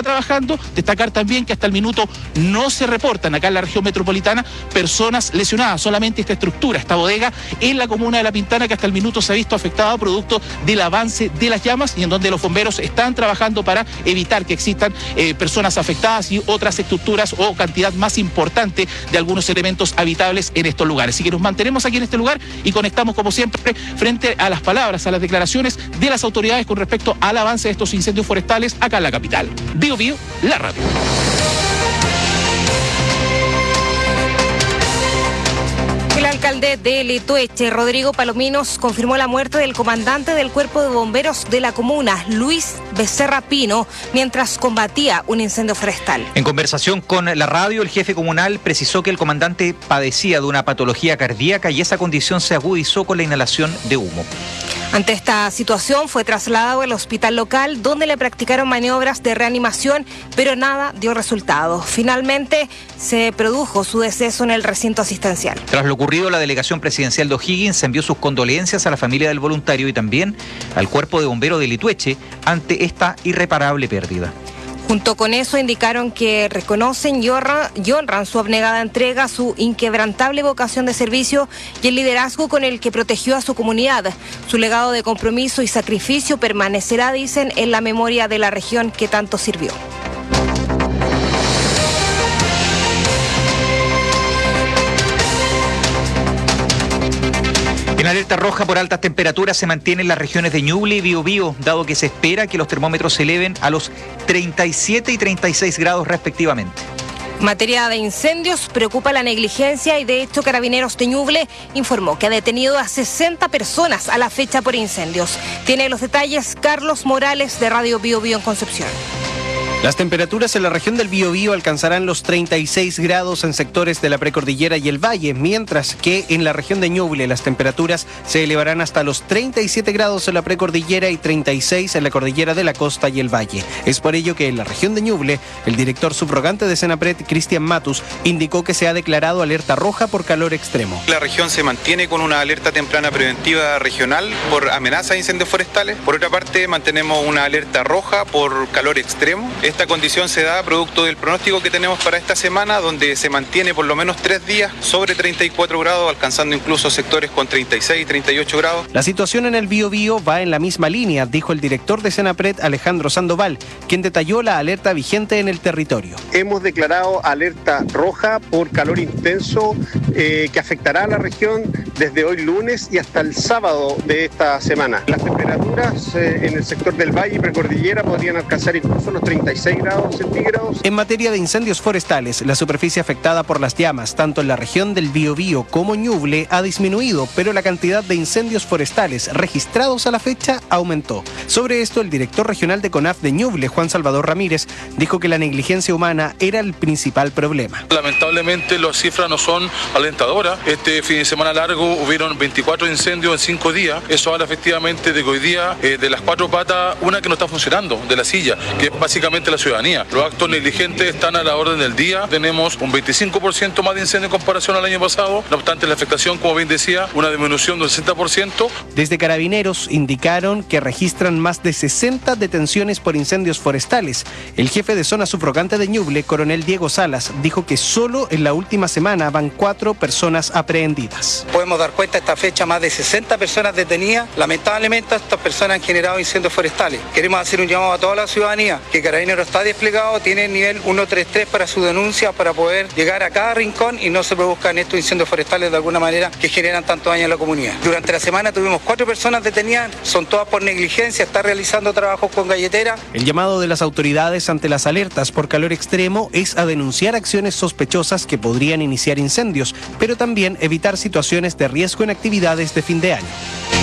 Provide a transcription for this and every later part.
está trabajando. Destacar también que hasta el minuto no se reportan acá en la región metropolitana personas lesionadas, solamente esta estructura, esta bodega en la comuna de La Pintana, que hasta el minuto se ha visto afectada producto del avance de las llamas, y en donde los bomberos están trabajando para evitar que existan personas afectadas y otras estructuras o cantidad más importante de algunos elementos habitables en estos lugares. Así que nos mantenemos aquí en este lugar y conectamos como siempre frente a las palabras, a las declaraciones de las autoridades con respecto al avance de estos incendios forestales acá en la capital. Bio Bio, la radio. El alcalde de Litueche, Rodrigo Palominos, confirmó la muerte del comandante del Cuerpo de Bomberos de la comuna, Luis Becerra Pino, mientras combatía un incendio forestal. En conversación con la radio, el jefe comunal precisó que el comandante padecía de una patología cardíaca y esa condición se agudizó con la inhalación de humo. Ante esta situación fue trasladado al hospital local, donde le practicaron maniobras de reanimación, pero nada dio resultado. Finalmente se produjo su deceso en el recinto asistencial. Tras lo ocurrido, la delegación presidencial de O'Higgins envió sus condolencias a la familia del voluntario y también al Cuerpo de Bomberos de Litueche ante esta irreparable pérdida. Junto con eso indicaron que reconocen y honran su abnegada entrega, su inquebrantable vocación de servicio y el liderazgo con el que protegió a su comunidad. Su legado de compromiso y sacrificio permanecerá, dicen, en la memoria de la región que tanto sirvió. En alerta roja por altas temperaturas se mantienen las regiones de Ñuble y Biobío, dado que se espera que los termómetros se eleven a los 37 y 36 grados respectivamente. En materia de incendios, preocupa la negligencia y de hecho Carabineros de Ñuble informó que ha detenido a 60 personas a la fecha por incendios. Tiene los detalles Carlos Morales de Radio Biobío en Concepción. Las temperaturas en la región del Biobío alcanzarán los 36 grados en sectores de la precordillera y el valle, mientras que en la región de Ñuble las temperaturas se elevarán hasta los 37 grados en la precordillera y 36 en la cordillera de la costa y el valle. Es por ello que en la región de Ñuble, el director subrogante de Senapred, Cristian Matus, indicó que se ha declarado alerta roja por calor extremo. La región se mantiene con una alerta temprana preventiva regional por amenaza de incendios forestales. Por otra parte, mantenemos una alerta roja por calor extremo. Esta condición se da producto del pronóstico que tenemos para esta semana, donde se mantiene por lo menos 3 días sobre 34 grados, alcanzando incluso sectores con 36 y 38 grados. La situación en el Biobío va en la misma línea, dijo el director de Senapred, Alejandro Sandoval, quien detalló la alerta vigente en el territorio. Hemos declarado alerta roja por calor intenso que afectará a la región desde hoy lunes y hasta el sábado de esta semana. Las temperaturas en el sector del valle y precordillera podrían alcanzar incluso los 36 grados centígrados. En materia de incendios forestales, la superficie afectada por las llamas, tanto en la región del Biobío como Ñuble, ha disminuido, pero la cantidad de incendios forestales registrados a la fecha aumentó. Sobre esto, el director regional de CONAF de Ñuble, Juan Salvador Ramírez, dijo que la negligencia humana era el principal problema. Lamentablemente las cifras no son alentadoras. Este fin de semana largo hubieron 24 incendios en 5 días. Eso habla efectivamente de que hoy día de las 4 patas, una que no está funcionando, de la silla, que es básicamente la ciudadanía. Los actos negligentes están a la orden del día. Tenemos un 25% más de incendios en comparación al año pasado. No obstante, la afectación, como bien decía, una disminución del 60%. Desde Carabineros indicaron que registran más de 60 detenciones por incendios forestales. El jefe de zona subrogante de Ñuble, coronel Diego Salas, dijo que solo en la última semana van 4 personas aprehendidas. Podemos dar cuenta a esta fecha más de 60 personas detenidas. Lamentablemente estas personas han generado incendios forestales. Queremos hacer un llamado a toda la ciudadanía que Carabineros está desplegado, tiene el nivel 133 para su denuncia, para poder llegar a cada rincón y no se produzcan estos incendios forestales de alguna manera que generan tanto daño a la comunidad. Durante la semana tuvimos 4 personas detenidas, son todas por negligencia, está realizando trabajos con galletera. El llamado de las autoridades ante las alertas por calor extremo es a denunciar acciones sospechosas que podrían iniciar incendios, pero también evitar situaciones de riesgo en actividades de fin de año.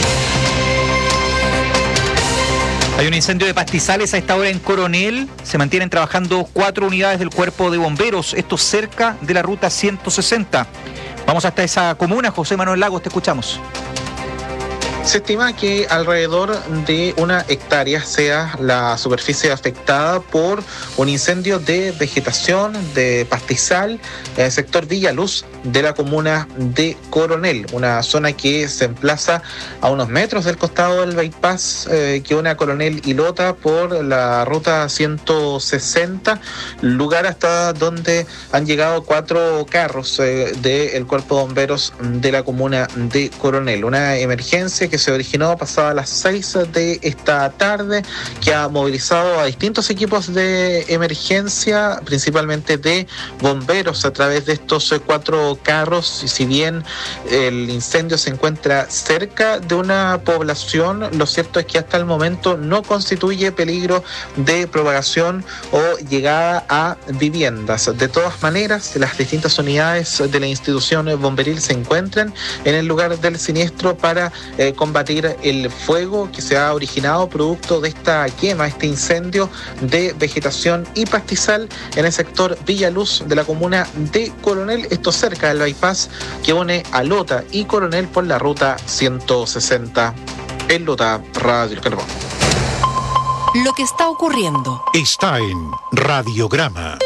Hay un incendio de pastizales a esta hora en Coronel. Se mantienen trabajando 4 unidades del Cuerpo de Bomberos, esto cerca de la ruta 160. Vamos hasta esa comuna, José Manuel Lagos, te escuchamos. Se estima que alrededor de 1 hectárea sea la superficie afectada por un incendio de vegetación, de pastizal, en el sector Villaluz de la comuna de Coronel, una zona que se emplaza a unos metros del costado del bypass que une a Coronel y Lota por la ruta 160, lugar hasta donde han llegado 4 carros del Cuerpo de Bomberos de la comuna de Coronel. Una emergencia que se originó pasada las 6 de esta tarde, que ha movilizado a distintos equipos de emergencia, principalmente de bomberos, a través de estos 4 carros. Y si bien el incendio se encuentra cerca de una población, lo cierto es que hasta el momento no constituye peligro de propagación o llegada a viviendas. De todas maneras, las distintas unidades de la institución bomberil se encuentran en el lugar del siniestro para combatir el fuego que se ha originado producto de esta quema, este incendio de vegetación y pastizal en el sector Villaluz de la comuna de Coronel, esto cerca del bypass que une a Lota y Coronel por la ruta 160. En Lota, Radio Carbón. Lo que está ocurriendo está en Radiograma.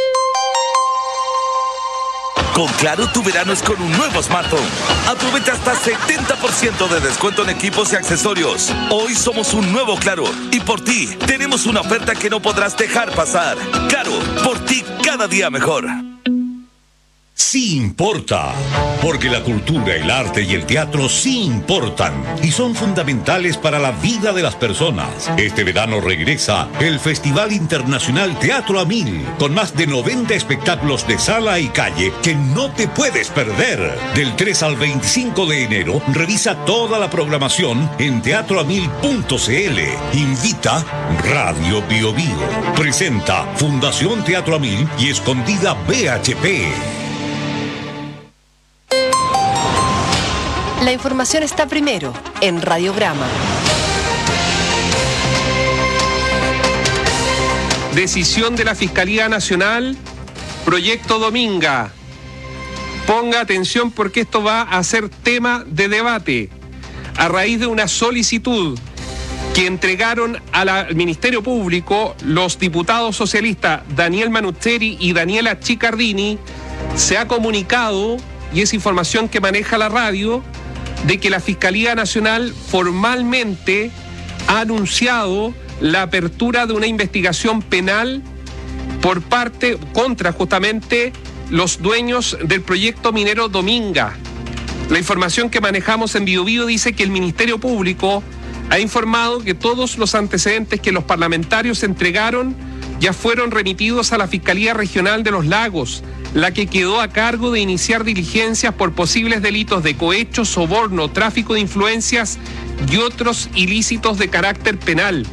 Con Claro, tu verano es con un nuevo smartphone. Aprovecha hasta 70% de descuento en equipos y accesorios. Hoy somos un nuevo Claro y por ti tenemos una oferta que no podrás dejar pasar. Claro, por ti cada día mejor. Sí importa, porque la cultura, el arte y el teatro sí importan y son fundamentales para la vida de las personas. Este verano regresa el Festival Internacional Teatro a 1000, con más de 90 espectáculos de sala y calle que no te puedes perder. Del 3 al 25 de enero, revisa toda la programación en teatroamil.cl. Invita Radio Bio Bio. Presenta Fundación Teatro a 1000 y Escondida BHP. La información está primero en Radiograma. Decisión de la Fiscalía Nacional, proyecto Dominga. Ponga atención porque esto va a ser tema de debate. A raíz de una solicitud que entregaron al Ministerio Público los diputados socialistas Daniel Manucheri y Daniela Chiccardini, se ha comunicado, y es información que maneja la radio, de que la Fiscalía Nacional formalmente ha anunciado la apertura de una investigación penal por parte contra justamente los dueños del proyecto minero Dominga. La información que manejamos en Bio Bio dice que el Ministerio Público ha informado que todos los antecedentes que los parlamentarios entregaron ya fueron remitidos a la Fiscalía Regional de los Lagos, la que quedó a cargo de iniciar diligencias por posibles delitos de cohecho, soborno, tráfico de influencias y otros ilícitos de carácter penal.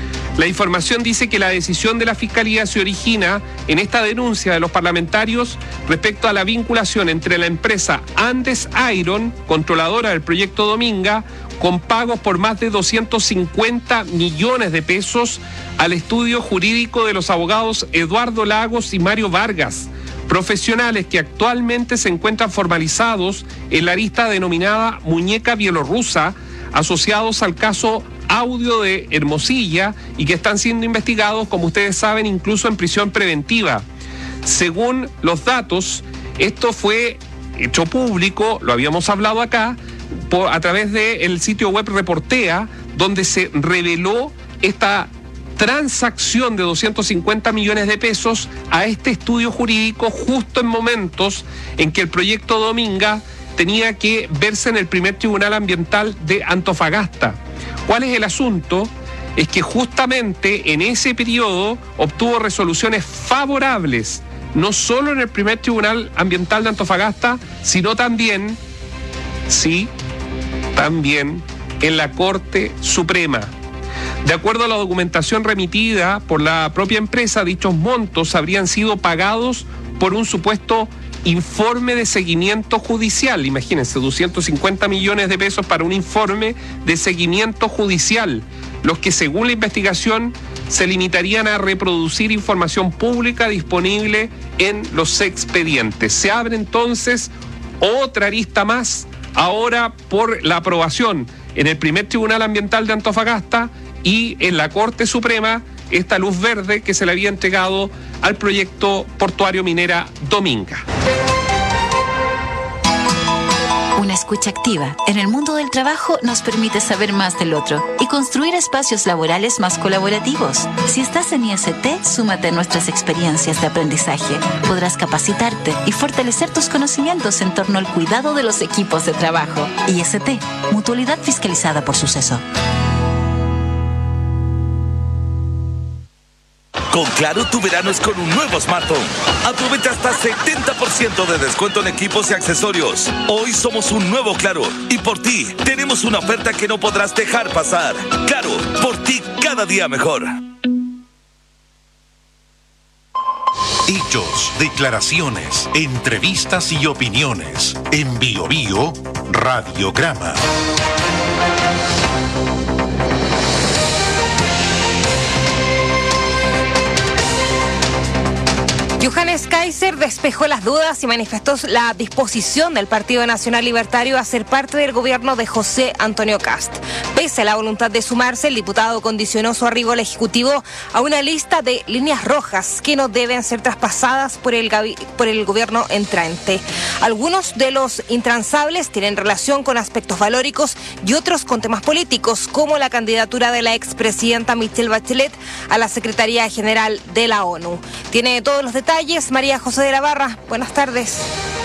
La información dice que la decisión de la Fiscalía se origina en esta denuncia de los parlamentarios respecto a la vinculación entre la empresa Andes Iron, controladora del proyecto Dominga, con pagos por más de 250 millones de pesos al estudio jurídico de los abogados Eduardo Lagos y Mario Vargas, profesionales que actualmente se encuentran formalizados en la lista denominada Muñeca Bielorrusa, asociados al caso Audio de Hermosilla y que están siendo investigados, como ustedes saben, incluso en prisión preventiva. Según los datos, esto fue hecho público, lo habíamos hablado acá, a través del sitio web Reportea, donde se reveló esta transacción de 250 millones de pesos a este estudio jurídico justo en momentos en que el proyecto Dominga tenía que verse en el primer tribunal ambiental de Antofagasta. ¿Cuál es el asunto? Es que justamente en ese periodo obtuvo resoluciones favorables, no solo en el primer tribunal ambiental de Antofagasta, sino también en la Corte Suprema. De acuerdo a la documentación remitida por la propia empresa, dichos montos habrían sido pagados por un supuesto informe de seguimiento judicial. Imagínense, 250 millones de pesos para un informe de seguimiento judicial, los que según la investigación se limitarían a reproducir información pública disponible en los expedientes. Se abre entonces otra arista más ahora por la aprobación en el primer Tribunal Ambiental de Antofagasta y en la Corte Suprema esta luz verde que se le había entregado al proyecto portuario minera Dominga. Una escucha activa en el mundo del trabajo nos permite saber más del otro y construir espacios laborales más colaborativos. Si estás en IST, súmate a nuestras experiencias de aprendizaje. Podrás capacitarte y fortalecer tus conocimientos en torno al cuidado de los equipos de trabajo. IST, Mutualidad Fiscalizada por Suceso. Con Claro, tu verano es con un nuevo smartphone. Aprovecha hasta 70% de descuento en equipos y accesorios. Hoy somos un nuevo Claro y por ti tenemos una oferta que no podrás dejar pasar. Claro, por ti cada día mejor. Hechos, declaraciones, entrevistas y opiniones. En Bio Bio, Radiograma. Johannes Kaiser despejó las dudas y manifestó la disposición del Partido Nacional Libertario a ser parte del gobierno de José Antonio Kast. Pese a la voluntad de sumarse, el diputado condicionó su arribo al Ejecutivo a una lista de líneas rojas que no deben ser traspasadas por el gobierno entrante. Algunos de los intransables tienen relación con aspectos valóricos y otros con temas políticos, como la candidatura de la expresidenta Michelle Bachelet a la Secretaría General de la ONU. Tiene todos los detalles María José de la Barra. Buenas tardes.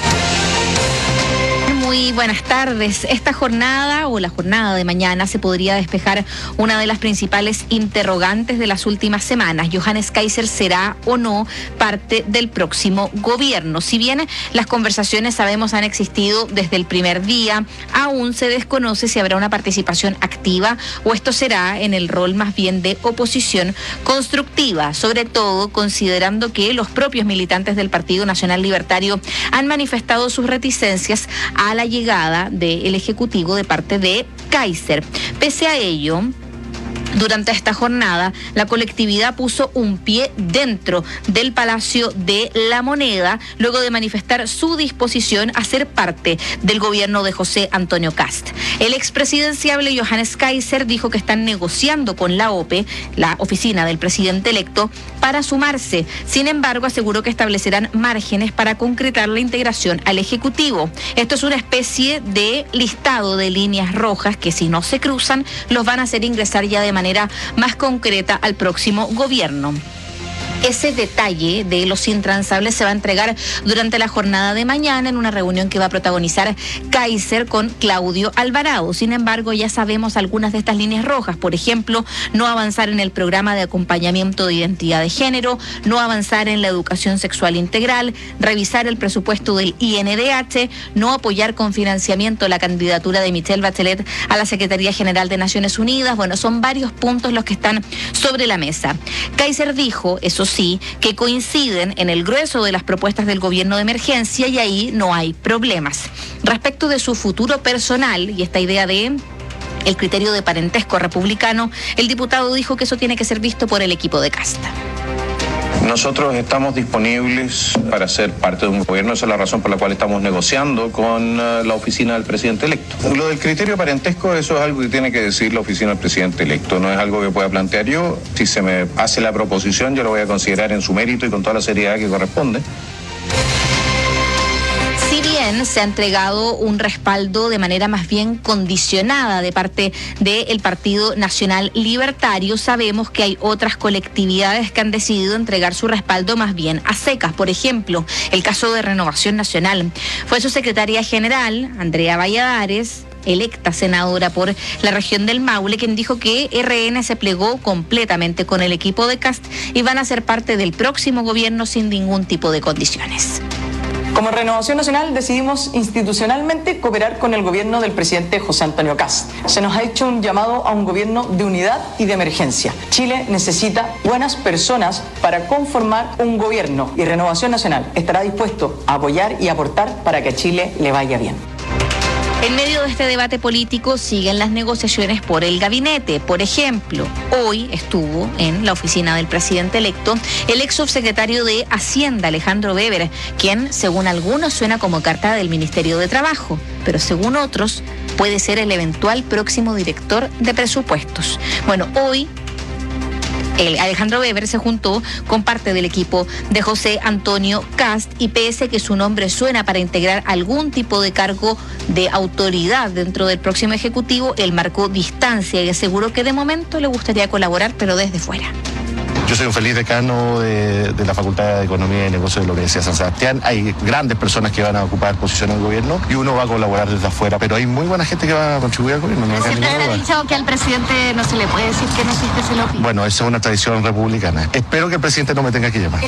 Muy buenas tardes. Esta jornada o la jornada de mañana se podría despejar una de las principales interrogantes de las últimas semanas. Johannes Kaiser será o no parte del próximo gobierno. Si bien las conversaciones, sabemos, han existido desde el primer día, aún se desconoce si habrá una participación activa o esto será en el rol más bien de oposición constructiva, sobre todo considerando que los propios militantes del Partido Nacional Libertario han manifestado sus reticencias a la llegada del Ejecutivo de parte de Kaiser. Pese a ello, durante esta jornada, la colectividad puso un pie dentro del Palacio de la Moneda, luego de manifestar su disposición a ser parte del gobierno de José Antonio Kast. El expresidenciable Johannes Kaiser dijo que están negociando con la OPE, la oficina del presidente electo, para sumarse. Sin embargo, aseguró que establecerán márgenes para concretar la integración al Ejecutivo. Esto es una especie de listado de líneas rojas que, si no se cruzan, los van a hacer ingresar ya de manera más concreta al próximo gobierno. Ese detalle de los intransables se va a entregar durante la jornada de mañana en una reunión que va a protagonizar Kaiser con Claudio Alvarado. Sin embargo, ya sabemos algunas de estas líneas rojas. Por ejemplo, no avanzar en el programa de acompañamiento de identidad de género, no avanzar en la educación sexual integral, revisar el presupuesto del INDH, no apoyar con financiamiento la candidatura de Michelle Bachelet a la Secretaría General de Naciones Unidas. Bueno, son varios puntos los que están sobre la mesa. Kaiser dijo, eso sí, que coinciden en el grueso de las propuestas del gobierno de emergencia y ahí no hay problemas. Respecto de su futuro personal y esta idea de el criterio de parentesco republicano, el diputado dijo que eso tiene que ser visto por el equipo de Kast. Nosotros estamos disponibles para ser parte de un gobierno, esa es la razón por la cual estamos negociando con la oficina del presidente electo. Lo del criterio parentesco, eso es algo que tiene que decir la oficina del presidente electo, no es algo que pueda plantear yo. Si se me hace la proposición, yo lo voy a considerar en su mérito y con toda la seriedad que corresponde. Si bien se ha entregado un respaldo de manera más bien condicionada de parte del Partido Nacional Libertario, sabemos que hay otras colectividades que han decidido entregar su respaldo más bien a secas. Por ejemplo, el caso de Renovación Nacional. Fue su secretaria general, Andrea Valladares, electa senadora por la región del Maule, quien dijo que RN se plegó completamente con el equipo de Kast y van a ser parte del próximo gobierno sin ningún tipo de condiciones. Como Renovación Nacional decidimos institucionalmente cooperar con el gobierno del presidente José Antonio Kast. Se nos ha hecho un llamado a un gobierno de unidad y de emergencia. Chile necesita buenas personas para conformar un gobierno y Renovación Nacional estará dispuesto a apoyar y aportar para que a Chile le vaya bien. En medio de este debate político siguen las negociaciones por el gabinete. Por ejemplo, hoy estuvo en la oficina del presidente electo el ex subsecretario de Hacienda, Alejandro Weber, quien, según algunos, suena como carta del Ministerio de Trabajo, pero según otros, puede ser el eventual próximo director de presupuestos. Bueno, hoy Alejandro Weber se juntó con parte del equipo de José Antonio Kast y pese que su nombre suena para integrar algún tipo de cargo de autoridad dentro del próximo ejecutivo, él marcó distancia y aseguró que de momento le gustaría colaborar, pero desde fuera. Yo soy un feliz decano de la Facultad de Economía y Negocios de la Universidad de San Sebastián. Hay grandes personas que van a ocupar posiciones en el gobierno y uno va a colaborar desde afuera, pero hay muy buena gente que va a contribuir al gobierno. No ¿Usted ha dicho que al presidente no se le puede decir que no existe se lo pide? Bueno, esa es una tradición republicana. Espero que el presidente no me tenga que llamar.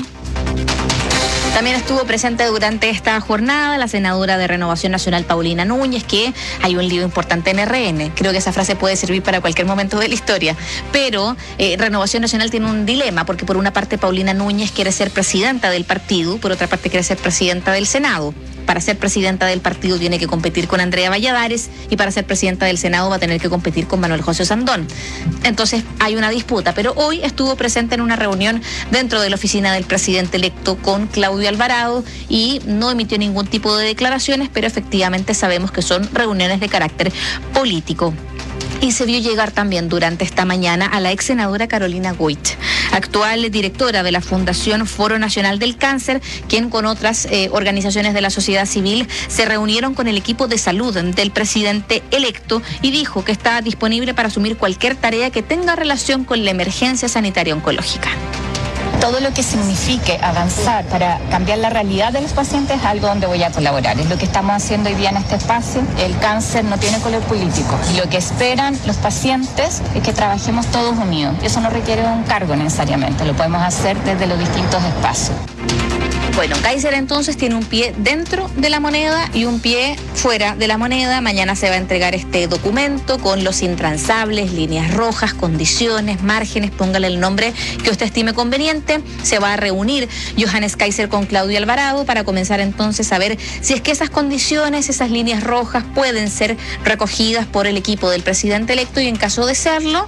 También estuvo presente durante esta jornada la senadora de Renovación Nacional, Paulina Núñez, que hay un lío importante en RN. Creo que esa frase puede servir para cualquier momento de la historia. Pero Renovación Nacional tiene un dilema, porque por una parte Paulina Núñez quiere ser presidenta del partido, por otra parte quiere ser presidenta del Senado. Para ser presidenta del partido tiene que competir con Andrea Valladares y para ser presidenta del Senado va a tener que competir con Manuel José Sandón. Entonces hay una disputa, pero hoy estuvo presente en una reunión dentro de la oficina del presidente electo con Claudio Alvarado y no emitió ningún tipo de declaraciones, pero efectivamente sabemos que son reuniones de carácter político. Y se vio llegar también durante esta mañana a la ex senadora Carolina Goit, actual directora de la Fundación Foro Nacional del Cáncer, quien con otras organizaciones de la sociedad civil se reunieron con el equipo de salud del presidente electo y dijo que está disponible para asumir cualquier tarea que tenga relación con la emergencia sanitaria oncológica. Todo lo que signifique avanzar para cambiar la realidad de los pacientes es algo donde voy a colaborar. Es lo que estamos haciendo hoy día en este espacio. El cáncer no tiene color político. Lo que esperan los pacientes es que trabajemos todos unidos. Eso no requiere un cargo necesariamente. Lo podemos hacer desde los distintos espacios. Bueno, Kaiser entonces tiene un pie dentro de la moneda y un pie fuera de la moneda. Mañana se va a entregar este documento con los intransables, líneas rojas, condiciones, márgenes, póngale el nombre que usted estime conveniente. Se va a reunir Johannes Kaiser con Claudio Alvarado para comenzar entonces a ver si es que esas condiciones, esas líneas rojas pueden ser recogidas por el equipo del presidente electo y en caso de serlo,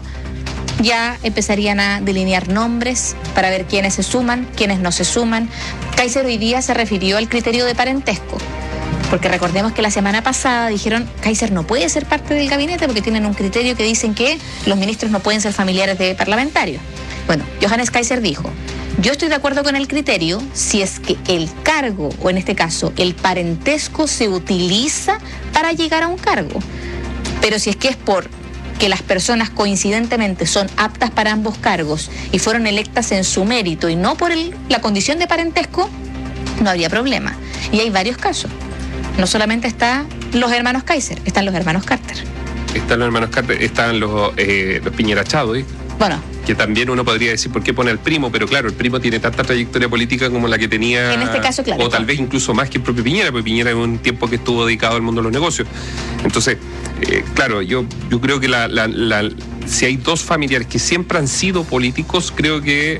ya empezarían a delinear nombres para ver quiénes se suman, quiénes no se suman. Kaiser hoy día se refirió al criterio de parentesco, porque recordemos que la semana pasada dijeron Kaiser no puede ser parte del gabinete porque tienen un criterio que dicen que los ministros no pueden ser familiares de parlamentarios. Bueno, Johannes Kaiser dijo, yo estoy de acuerdo con el criterio si es que el cargo, o en este caso el parentesco, se utiliza para llegar a un cargo, pero si es que es por que las personas coincidentemente son aptas para ambos cargos y fueron electas en su mérito y no por la condición de parentesco, no habría problema. Y hay varios casos. No solamente están los hermanos Kaiser, están los hermanos Carter. Están los hermanos Carter, están los Piñera Chado, Bueno. Que también uno podría decir por qué pone al primo, pero claro, el primo tiene tanta trayectoria política como la que tenía. En este caso, claro. O tal vez incluso más que el propio Piñera, porque Piñera en un tiempo que estuvo dedicado al mundo de los negocios. Entonces, claro, yo creo que si hay dos familiares que siempre han sido políticos, creo que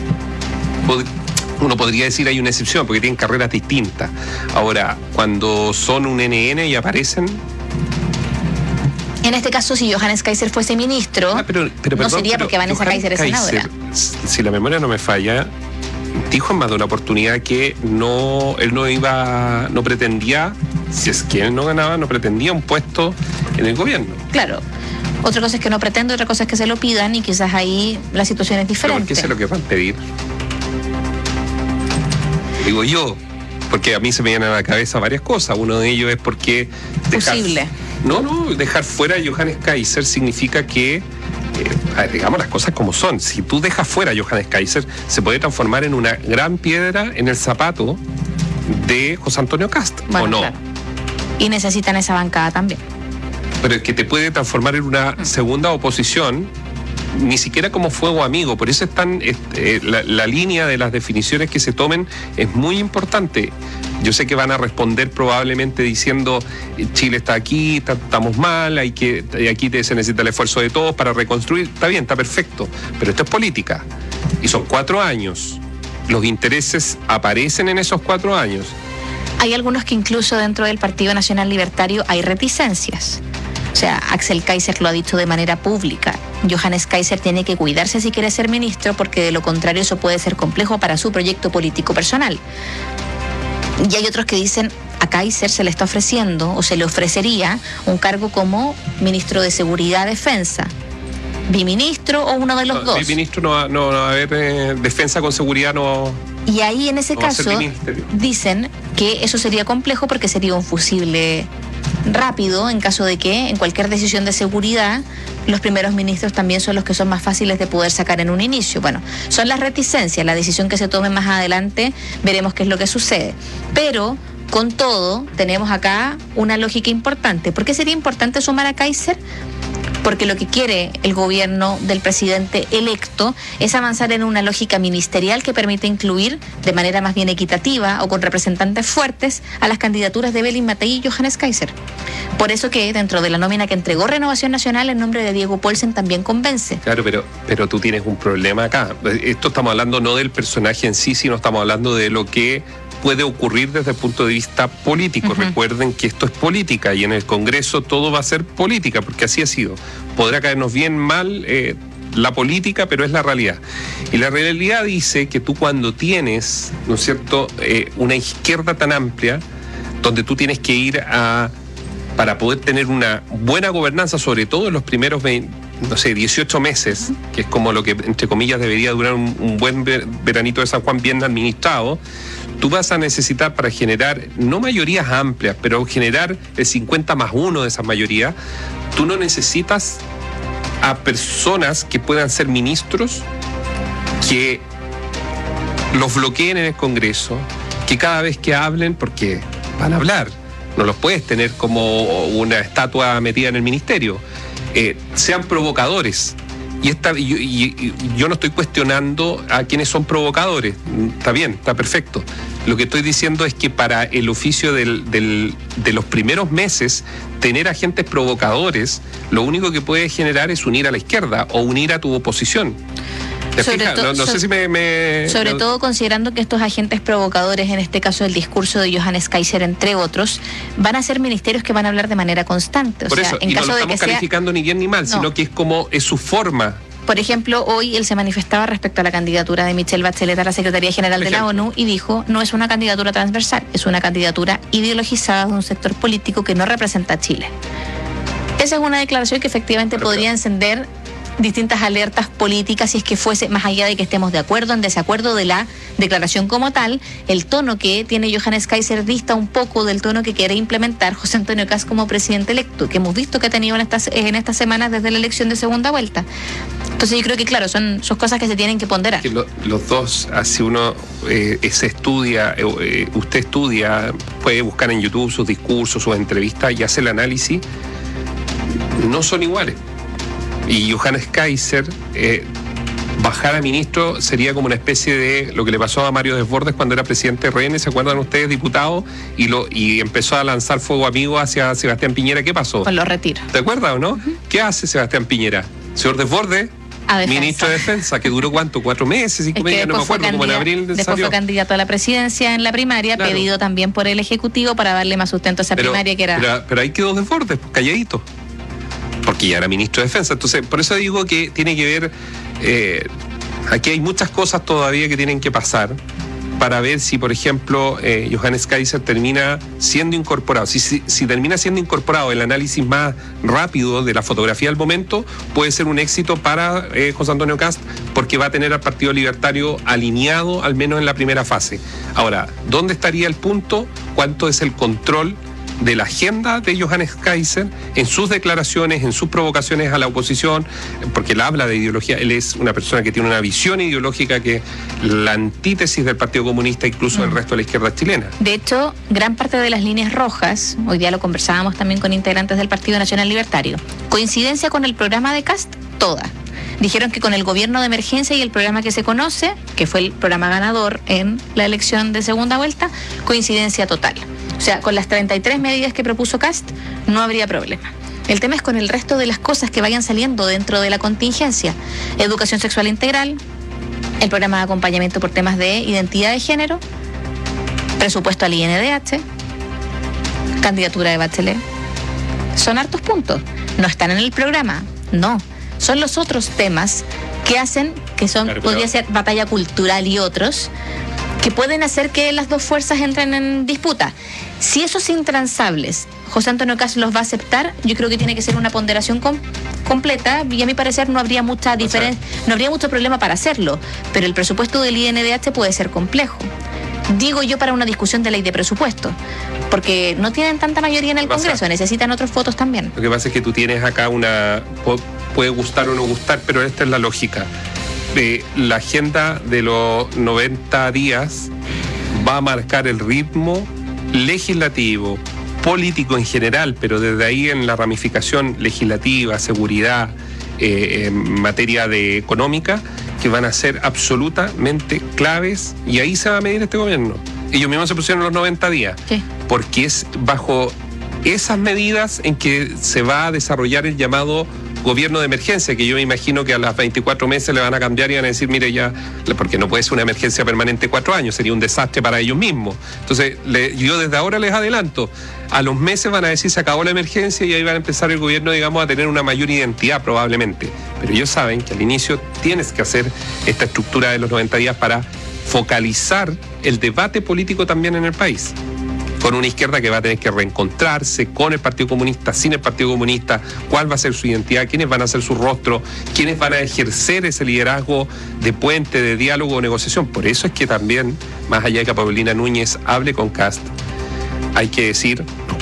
uno podría decir hay una excepción, porque tienen carreras distintas. Ahora, cuando son un NN y aparecen... En este caso, si Johannes Kaiser fuese ministro, no sería porque Vanessa Kaiser es senadora. Si la memoria no me falla, dijo en más de una oportunidad que él no pretendía, si es que él no ganaba, no pretendía un puesto en el gobierno. Claro. Otra cosa es que no pretende, otra cosa es que se lo pidan y quizás ahí la situación es diferente. ¿Por qué sé lo que van a pedir? Digo yo, porque a mí se me vienen a la cabeza varias cosas. Uno de ellos es porque... Posible. Dejar fuera a Johannes Kaiser significa que, digamos las cosas como son. Si tú dejas fuera a Johannes Kaiser, se puede transformar en una gran piedra en el zapato de José Antonio Kast, bueno, ¿o no? Claro. Y necesitan esa bancada también. Pero es que te puede transformar en una segunda oposición, ni siquiera como fuego amigo. Por eso la línea de las definiciones que se tomen es muy importante. Yo sé que van a responder probablemente diciendo Chile está aquí, estamos mal, aquí se necesita el esfuerzo de todos para reconstruir. Está bien, está perfecto, pero esto es política y son 4 años. Los intereses aparecen en esos 4 años. Hay algunos que incluso dentro del Partido Nacional Libertario hay reticencias. O sea, Axel Kaiser lo ha dicho de manera pública. Johannes Kaiser tiene que cuidarse si quiere ser ministro, porque de lo contrario eso puede ser complejo para su proyecto político personal. Y hay otros que dicen, a Kaiser se le está ofreciendo o se le ofrecería un cargo como ministro de Seguridad Defensa. ¿Biministro o uno de los dos? Biministro no va a haber defensa con seguridad, no. Y ahí en ese caso dicen que eso sería complejo porque sería un fusible rápido en caso de que en cualquier decisión de seguridad los primeros ministros también son los que son más fáciles de poder sacar en un inicio. Bueno, son las reticencias, la decisión que se tome más adelante, veremos qué es lo que sucede. Pero con todo, tenemos acá una lógica importante. ¿Por qué sería importante sumar a Kaiser? Porque lo que quiere el gobierno del presidente electo es avanzar en una lógica ministerial que permite incluir de manera más bien equitativa o con representantes fuertes a las candidaturas de Evelyn Matei y Johannes Kaiser. Por eso que dentro de la nómina que entregó Renovación Nacional, el nombre de Diego Paulsen también convence. Claro, pero tú tienes un problema acá. Esto estamos hablando no del personaje en sí, sino estamos hablando de lo que puede ocurrir desde el punto de vista político. Recuerden que esto es política y en el Congreso todo va a ser política, porque así ha sido. Podrá caernos bien mal la política, pero es la realidad. Y la realidad dice que tú cuando tienes, ¿no es cierto?, una izquierda tan amplia, donde tú tienes que ir para poder tener una buena gobernanza, sobre todo en los primeros 18 meses, que es como lo que, entre comillas, debería durar un buen veranito de San Juan bien administrado, tú vas a necesitar para generar, no mayorías amplias, pero generar el 50+1 de esa mayoría, tú no necesitas a personas que puedan ser ministros, que los bloqueen en el Congreso, que cada vez que hablen, porque van a hablar, no los puedes tener como una estatua metida en el ministerio, sean provocadores. Y yo no estoy cuestionando a quienes son provocadores, está bien, está perfecto. Lo que estoy diciendo es que para el oficio de los primeros meses, tener agentes provocadores, lo único que puede generar es unir a la izquierda o unir a tu oposición. Sobre todo considerando que estos agentes provocadores, en este caso el discurso de Johannes Kaiser, entre otros, van a ser ministerios que van a hablar de manera constante. Por eso, y no lo estamos calificando ni bien ni mal, sino que es su forma. Por ejemplo, hoy él se manifestaba respecto a la candidatura de Michelle Bachelet a la Secretaría General de la ONU y dijo, no es una candidatura transversal, es una candidatura ideologizada de un sector político que no representa a Chile. Esa es una declaración que efectivamente podría encender distintas alertas políticas si es que fuese, más allá de que estemos de acuerdo o en desacuerdo de la declaración como tal, el tono que tiene Johannes Kaiser dista un poco del tono que quiere implementar José Antonio Kast como presidente electo, que hemos visto que ha tenido en estas semanas desde la elección de segunda vuelta. Entonces yo creo que claro, son cosas que se tienen que ponderar. Que los dos, así uno se estudia, usted estudia, puede buscar en YouTube sus discursos, sus entrevistas y hace el análisis, no son iguales. Y Johannes Kaiser, bajar a ministro sería como una especie de lo que le pasó a Mario Desbordes cuando era presidente de RN, ¿se acuerdan ustedes, diputado? Y empezó a lanzar fuego amigo hacia Sebastián Piñera. ¿Qué pasó? Pues lo retiro. ¿Te acuerdas o no? ¿Qué hace Sebastián Piñera? Señor Desbordes, ministro de Defensa, que duró ¿cuánto? 4 meses, 5 meses, no me acuerdo, como en abril después salió. Fue candidato a la presidencia en la primaria, claro, pedido también por el Ejecutivo para darle más sustento a esa primaria que era... Pero ahí quedó Desbordes, pues, calladito, porque ya era ministro de Defensa. Entonces, por eso digo que tiene que ver, aquí hay muchas cosas todavía que tienen que pasar para ver si, por ejemplo, Johannes Kaiser termina siendo incorporado. Si termina siendo incorporado, el análisis más rápido de la fotografía del momento puede ser un éxito para José Antonio Kast, porque va a tener al Partido Libertario alineado, al menos en la primera fase. Ahora, ¿dónde estaría el punto? ¿Cuánto es el control de la agenda de Johannes Kaiser en sus declaraciones, en sus provocaciones a la oposición? Porque él habla de ideología, él es una persona que tiene una visión ideológica que la antítesis del Partido Comunista, incluso del resto de la izquierda chilena. De hecho, gran parte de las líneas rojas, hoy día lo conversábamos también con integrantes del Partido Nacional Libertario, coincidencia con el programa de Kast, toda. Dijeron que con el gobierno de emergencia y el programa que se conoce, que fue el programa ganador en la elección de segunda vuelta, coincidencia total. O sea, con las 33 medidas que propuso Kast, no habría problema. El tema es con el resto de las cosas que vayan saliendo dentro de la contingencia. Educación sexual integral, el programa de acompañamiento por temas de identidad de género, presupuesto al INDH, candidatura de Bachelet. Son hartos puntos. No están en el programa, no. Son los otros temas que hacen, que son, claro, podría ser batalla cultural y otros, que pueden hacer que las dos fuerzas entren en disputa. Si esos intransables José Antonio Kast los va a aceptar, yo creo que tiene que ser una ponderación completa, y a mi parecer no habría mucha diferencia, no habría mucho problema para hacerlo, pero el presupuesto del INDH puede ser complejo. Digo yo, para una discusión de ley de presupuesto, porque no tienen tanta mayoría en el Congreso, necesitan otros votos también. Lo que pasa es que tú tienes acá puede gustar o no gustar, pero esta es la lógica. La agenda de los 90 días va a marcar el ritmo legislativo, político en general, pero desde ahí en la ramificación legislativa, seguridad, en materia de económica, que van a ser absolutamente claves, y ahí se va a medir este gobierno. Ellos mismos se pusieron los 90 días, sí, porque es bajo esas medidas en que se va a desarrollar el llamado gobierno de emergencia, que yo me imagino que a las 24 meses le van a cambiar y van a decir, mire ya, porque no puede ser una emergencia permanente 4 años, sería un desastre para ellos mismos. Entonces, yo desde ahora les adelanto, a los meses van a decir se acabó la emergencia y ahí va a empezar el gobierno, digamos, a tener una mayor identidad probablemente. Pero ellos saben que al inicio tienes que hacer esta estructura de los 90 días para focalizar el debate político también en el país, con una izquierda que va a tener que reencontrarse con el Partido Comunista, sin el Partido Comunista, cuál va a ser su identidad, quiénes van a ser su rostro, quiénes van a ejercer ese liderazgo de puente, de diálogo o negociación. Por eso es que también, más allá de que Paulina Núñez hable con Kast, hay que decir,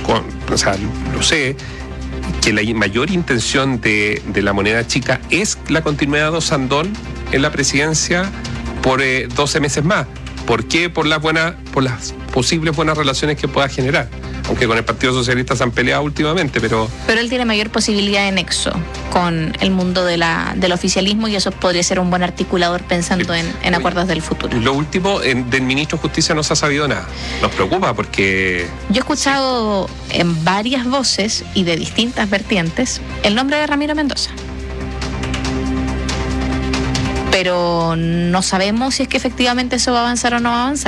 lo sé, que la mayor intención de la moneda chica es la continuidad de Osandón en la presidencia por 12 meses más. ¿Por qué? Por las posibles buenas relaciones que pueda generar. Aunque con el Partido Socialista se han peleado últimamente, pero él tiene mayor posibilidad de nexo con el mundo del oficialismo, y eso podría ser un buen articulador pensando en acuerdos del futuro. Lo último, del ministro de Justicia no se ha sabido nada. Nos preocupa porque... Yo he escuchado en varias voces y de distintas vertientes el nombre de Ramiro Mendoza, pero no sabemos si es que efectivamente eso va a avanzar o no va a avanzar.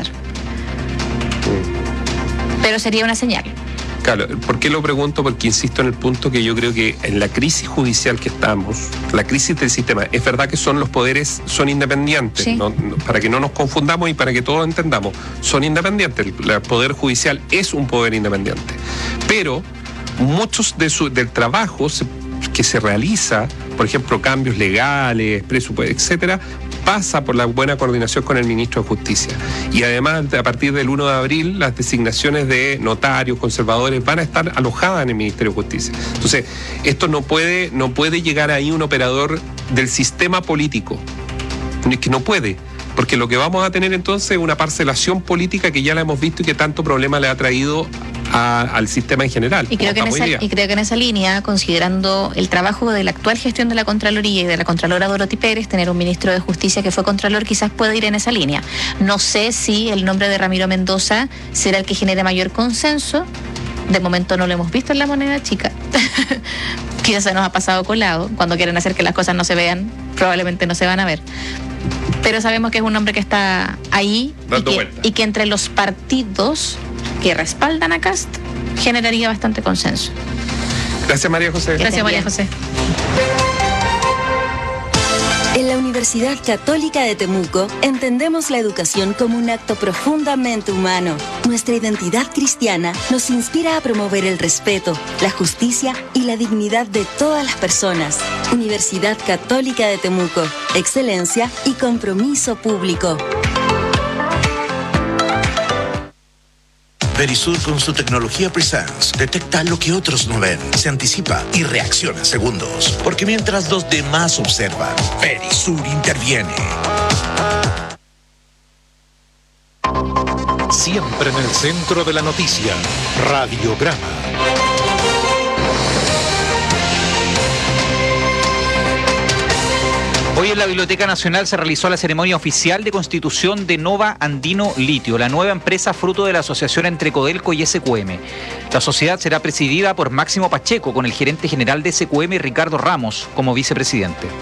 Pero sería una señal. Claro, ¿por qué lo pregunto? Porque insisto en el punto que yo creo que en la crisis judicial que estamos, la crisis del sistema, es verdad que los poderes son independientes, sí, para que no nos confundamos y para que todos entendamos, son independientes. El poder judicial es un poder independiente, pero muchos del trabajo que se realiza, por ejemplo, cambios legales, presupuestos, etcétera, pasa por la buena coordinación con el ministro de Justicia. Y además, a partir del 1 de abril, las designaciones de notarios, conservadores, van a estar alojadas en el Ministerio de Justicia. Entonces, esto no puede llegar ahí un operador del sistema político, que no puede. Porque lo que vamos a tener entonces es una parcelación política que ya la hemos visto y que tanto problema le ha traído al sistema en general. Y creo que en esa línea, considerando el trabajo de la actual gestión de la Contraloría y de la Contralora Dorothy Pérez, tener un ministro de Justicia que fue Contralor quizás puede ir en esa línea. No sé si el nombre de Ramiro Mendoza será el que genere mayor consenso. De momento no lo hemos visto en la moneda chica. Quizás se nos ha pasado colado. Cuando quieren hacer que las cosas no se vean, probablemente no se van a ver. Pero sabemos que es un hombre que está ahí y que entre los partidos que respaldan a Kast generaría bastante consenso. Gracias, María José. Gracias, María José. En la Universidad Católica de Temuco entendemos la educación como un acto profundamente humano. Nuestra identidad cristiana nos inspira a promover el respeto, la justicia y la dignidad de todas las personas. Universidad Católica de Temuco, excelencia y compromiso público. Verisur, con su tecnología Presence, detecta lo que otros no ven, se anticipa y reacciona segundos. Porque mientras los demás observan, Verisur interviene. Siempre en el centro de la noticia, Radiograma. Hoy en la Biblioteca Nacional se realizó la ceremonia oficial de constitución de Nova Andino Litio, la nueva empresa fruto de la asociación entre Codelco y SQM. La sociedad será presidida por Máximo Pacheco, con el gerente general de SQM, Ricardo Ramos, como vicepresidente.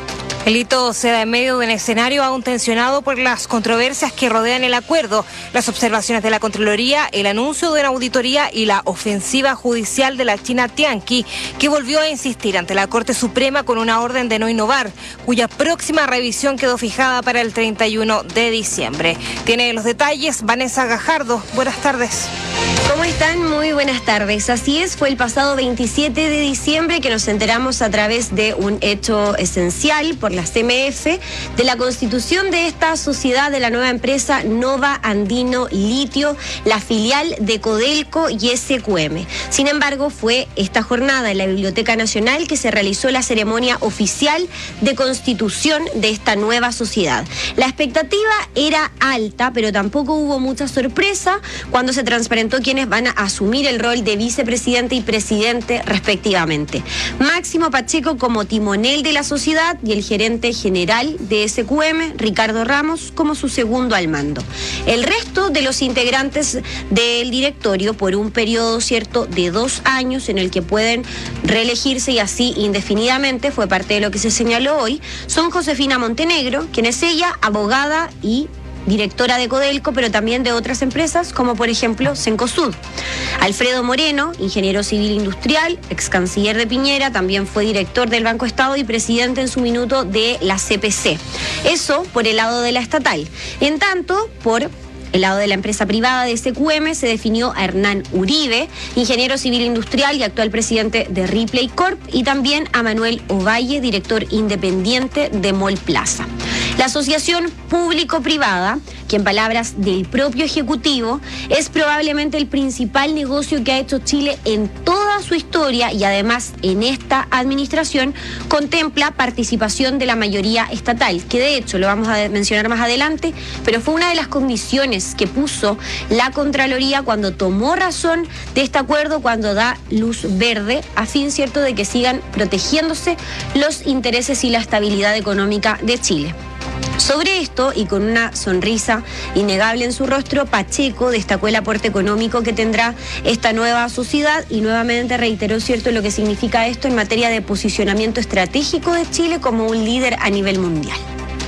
El hito se da en medio de un escenario aún tensionado por las controversias que rodean el acuerdo, las observaciones de la Contraloría, el anuncio de una auditoría y la ofensiva judicial de la China Tianqi, que volvió a insistir ante la Corte Suprema con una orden de no innovar, cuya próxima revisión quedó fijada para el 31 de diciembre. Tiene los detalles Vanessa Gajardo. Buenas tardes. ¿Cómo están? Muy buenas tardes. Así es, fue el pasado 27 de diciembre que nos enteramos a través de un hecho esencial por la CMF de la constitución de esta sociedad de la nueva empresa Nova Andino Litio, la filial de Codelco y SQM. Sin embargo, fue esta jornada en la Biblioteca Nacional que se realizó la ceremonia oficial de constitución de esta nueva sociedad. La expectativa era alta, pero tampoco hubo mucha sorpresa cuando se transparentó quienes van a asumir el rol de vicepresidente y presidente respectivamente. Máximo Pacheco como timonel de la sociedad y el gerente general de SQM, Ricardo Ramos, como su segundo al mando. El resto de los integrantes del directorio por un periodo cierto de 2 años en el que pueden reelegirse y así indefinidamente, fue parte de lo que se señaló hoy, son Josefina Montenegro, quien es ella, abogada y directora de Codelco, pero también de otras empresas, como por ejemplo Cencosud. Alfredo Moreno, ingeniero civil industrial, ex canciller de Piñera, también fue director del Banco Estado y presidente en su minuto de la CPC. Eso por el lado de la estatal. En tanto, por el lado de la empresa privada de SQM se definió a Hernán Uribe, ingeniero civil industrial y actual presidente de Ripley Corp, y también a Manuel Ovalle, director independiente de Mall Plaza. La asociación público-privada, que en palabras del propio Ejecutivo, es probablemente el principal negocio que ha hecho Chile en toda su historia y además en esta administración, contempla participación de la mayoría estatal, que de hecho lo vamos a mencionar más adelante, pero fue una de las condiciones que puso la Contraloría cuando tomó razón de este acuerdo, cuando da luz verde, a fin cierto de que sigan protegiéndose los intereses y la estabilidad económica de Chile. Sobre esto, y con una sonrisa innegable en su rostro, Pacheco destacó el aporte económico que tendrá esta nueva sociedad y nuevamente reiteró cierto lo que significa esto en materia de posicionamiento estratégico de Chile como un líder a nivel mundial.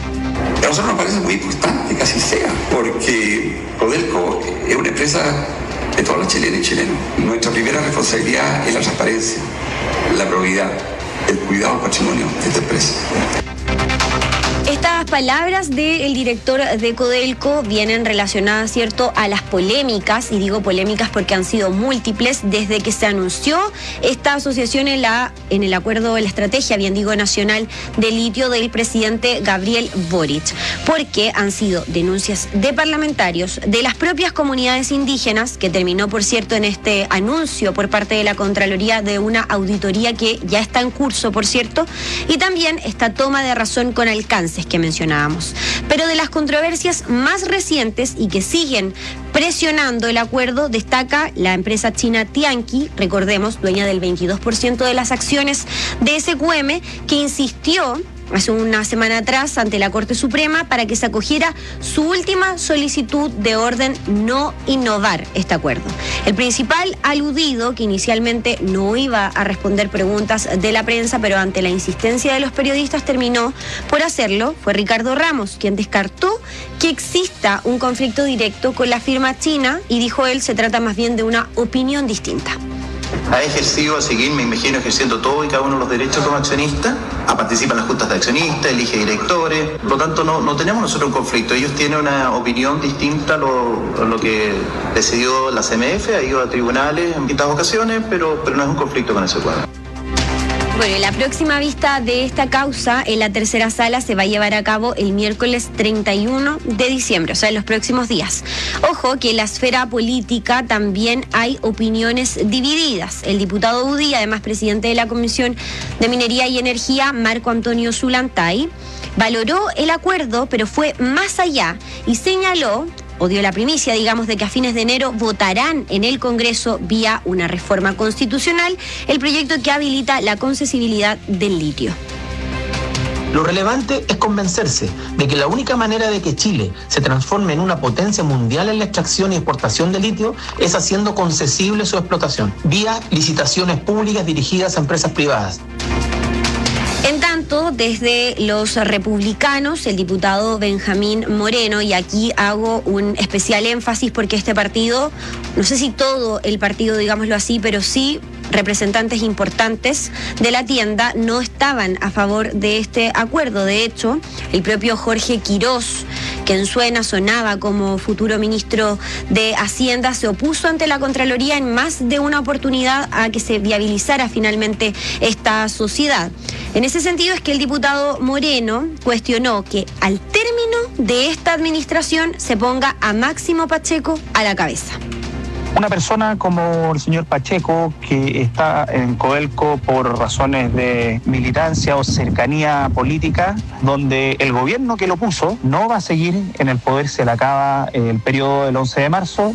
A nosotros nos parece muy importante que así sea, porque Codelco es una empresa de todas las chilenas y chilenos. Nuestra primera responsabilidad es la transparencia, la probidad, el cuidado del patrimonio de esta empresa. Estas palabras del director de Codelco vienen relacionadas, ¿cierto?, a las polémicas, y digo polémicas porque han sido múltiples desde que se anunció esta asociación en el acuerdo, en la estrategia, bien digo, nacional de litio del presidente Gabriel Boric, porque han sido denuncias de parlamentarios, de las propias comunidades indígenas, que terminó, por cierto, en este anuncio por parte de la Contraloría de una auditoría que ya está en curso, por cierto, y también esta toma de razón con alcance que mencionábamos. Pero de las controversias más recientes y que siguen presionando el acuerdo, destaca la empresa china Tianqi, recordemos, dueña del 22% de las acciones de SQM, que insistió hace una semana atrás ante la Corte Suprema para que se acogiera su última solicitud de orden no innovar este acuerdo. El principal aludido, que inicialmente no iba a responder preguntas de la prensa, pero ante la insistencia de los periodistas terminó por hacerlo, fue Ricardo Ramos, quien descartó que exista un conflicto directo con la firma china y dijo él, se trata más bien de una opinión distinta. Ha ejercido a seguir, me imagino, ejerciendo todo y cada uno de los derechos como accionista, participa en las juntas de accionistas, elige directores, por lo tanto no tenemos nosotros un conflicto. Ellos tienen una opinión distinta a lo que decidió la CMF, ha ido a tribunales en distintas ocasiones, pero no es un conflicto con ese cuadro. Bueno, la próxima vista de esta causa en la tercera sala se va a llevar a cabo el miércoles 31 de diciembre, o sea, en los próximos días. Ojo que en la esfera política también hay opiniones divididas. El diputado UDI, además presidente de la Comisión de Minería y Energía, Marco Antonio Zulantay, valoró el acuerdo, pero fue más allá y señaló, o dio la primicia, digamos, de que a fines de enero votarán en el Congreso vía una reforma constitucional el proyecto que habilita la concesibilidad del litio. Lo relevante es convencerse de que la única manera de que Chile se transforme en una potencia mundial en la extracción y exportación de litio es haciendo concesible su explotación, vía licitaciones públicas dirigidas a empresas privadas. En tanto, desde los republicanos, el diputado Benjamín Moreno, y aquí hago un especial énfasis porque este partido, no sé si todo el partido, digámoslo así, pero sí representantes importantes de la tienda no estaban a favor de este acuerdo. De hecho, el propio Jorge Quirós, que en Suena sonaba como futuro ministro de Hacienda, se opuso ante la Contraloría en más de una oportunidad a que se viabilizara finalmente esta sociedad. En ese sentido es que el diputado Moreno cuestionó que al término de esta administración se ponga a Máximo Pacheco a la cabeza. Una persona como el señor Pacheco, que está en Codelco por razones de militancia o cercanía política, donde el gobierno que lo puso no va a seguir en el poder, se le acaba el periodo del 11 de marzo.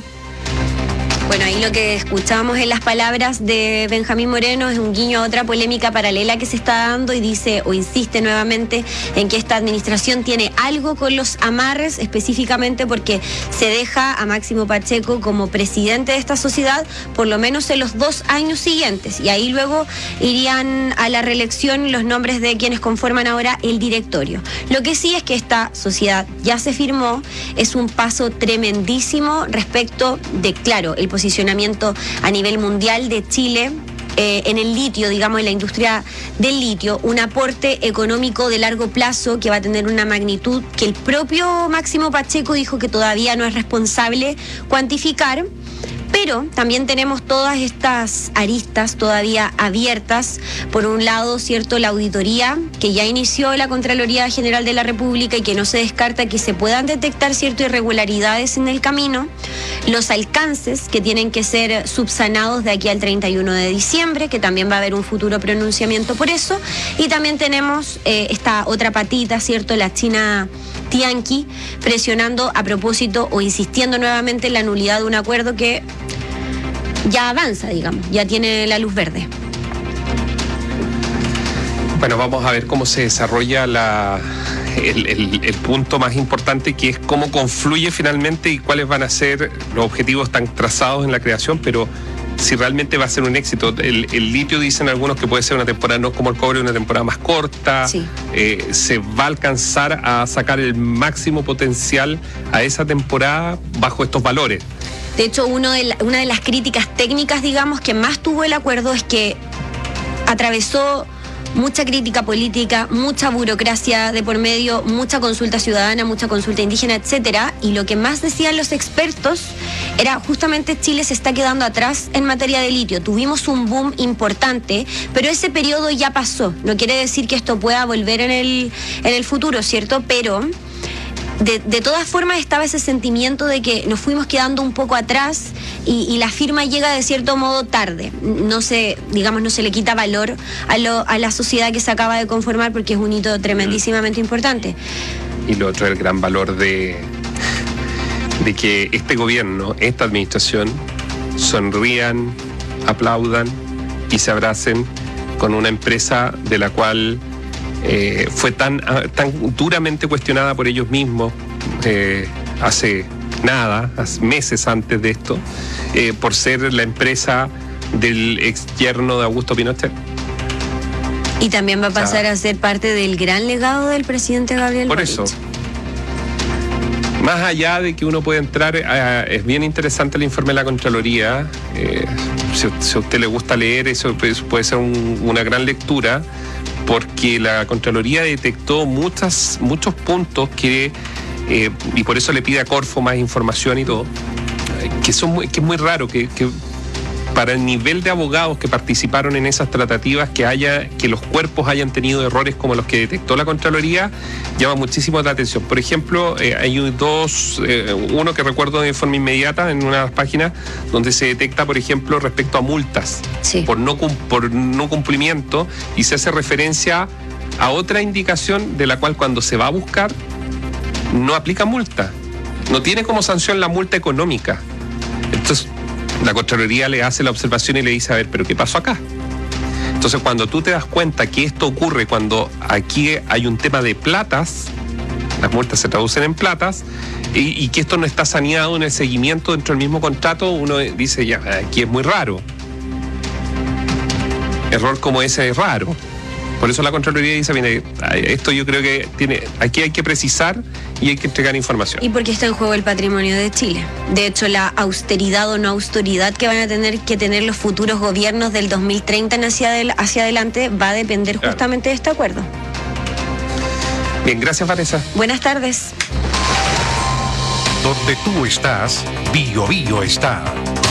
Bueno, ahí lo que escuchamos en las palabras de Benjamín Moreno es un guiño a otra polémica paralela que se está dando y dice o insiste nuevamente en que esta administración tiene algo con los amarres, específicamente porque se deja a Máximo Pacheco como presidente de esta sociedad por lo menos en los 2 años siguientes, y ahí luego irían a la reelección los nombres de quienes conforman ahora el directorio. Lo que sí es que esta sociedad ya se firmó, es un paso tremendísimo respecto de, claro, el posicionamiento a nivel mundial de Chile en el litio, digamos, en la industria del litio, un aporte económico de largo plazo que va a tener una magnitud que el propio Máximo Pacheco dijo que todavía no es responsable cuantificar. Pero también tenemos todas estas aristas todavía abiertas. Por un lado, cierto, la auditoría que ya inició la Contraloría General de la República y que no se descarta que se puedan detectar ciertas irregularidades en el camino. Los alcances que tienen que ser subsanados de aquí al 31 de diciembre, que también va a haber un futuro pronunciamiento por eso. Y también tenemos esta otra patita, cierto, la China Tianqi, presionando a propósito o insistiendo nuevamente en la nulidad de un acuerdo que ya avanza, digamos, ya tiene la luz verde. Bueno, vamos a ver cómo se desarrolla el punto más importante, que es cómo confluye finalmente y cuáles van a ser los objetivos tan trazados en la creación, pero si realmente va a ser un éxito. El litio, dicen algunos, que puede ser una temporada, no como el cobre, una temporada más corta. Sí. Se va a alcanzar a sacar el máximo potencial a esa temporada bajo estos valores. De hecho, una de las críticas técnicas, digamos, que más tuvo el acuerdo es que atravesó mucha crítica política, mucha burocracia de por medio, mucha consulta ciudadana, mucha consulta indígena, etcétera. Y lo que más decían los expertos era justamente Chile se está quedando atrás en materia de litio. Tuvimos un boom importante, pero ese periodo ya pasó. No quiere decir que esto pueda volver en el futuro, ¿cierto? Pero de todas formas estaba ese sentimiento de que nos fuimos quedando un poco atrás y la firma llega de cierto modo tarde. No se le quita valor a la sociedad que se acaba de conformar porque es un hito tremendísimamente importante. Y lo otro, el gran valor de que este gobierno, esta administración, sonrían, aplaudan y se abracen con una empresa de la cual fue tan duramente cuestionada por ellos mismos hace meses antes de esto, por ser la empresa del ex yerno de Augusto Pinochet. Y también va a pasar a ser parte del gran legado del presidente Gabriel Boric. Por eso, más allá de que uno puede entrar, es bien interesante el informe de la Contraloría. Si a usted le gusta leer, eso puede ser una gran lectura, porque la Contraloría detectó muchos puntos que, y por eso le pide a Corfo más información y todo, que es muy raro que para el nivel de abogados que participaron en esas tratativas, que los cuerpos hayan tenido errores como los que detectó la Contraloría, llama muchísimo la atención. Por ejemplo, hay uno que recuerdo de forma inmediata en una de las páginas, donde se detecta, por ejemplo, respecto a multas por no cumplimiento, y se hace referencia a otra indicación de la cual cuando se va a buscar no aplica multa, no tiene como sanción la multa económica. Entonces la Contraloría le hace la observación y le dice, a ver, ¿pero qué pasó acá? Entonces, cuando tú te das cuenta que esto ocurre cuando aquí hay un tema de platas, las multas se traducen en platas, y que esto no está saneado en el seguimiento dentro del mismo contrato, uno dice, ya, aquí es muy raro. Error como ese es raro. Por eso la Contraloría dice, mire, esto yo creo que aquí hay que precisar y hay que entregar información. Y porque está en juego el patrimonio de Chile. De hecho, la austeridad o no austeridad que van a tener que tener los futuros gobiernos del 2030 hacia adelante va a depender justamente de este acuerdo. Bien, gracias, Vanessa. Buenas tardes. Donde tú estás, Bio Bio está.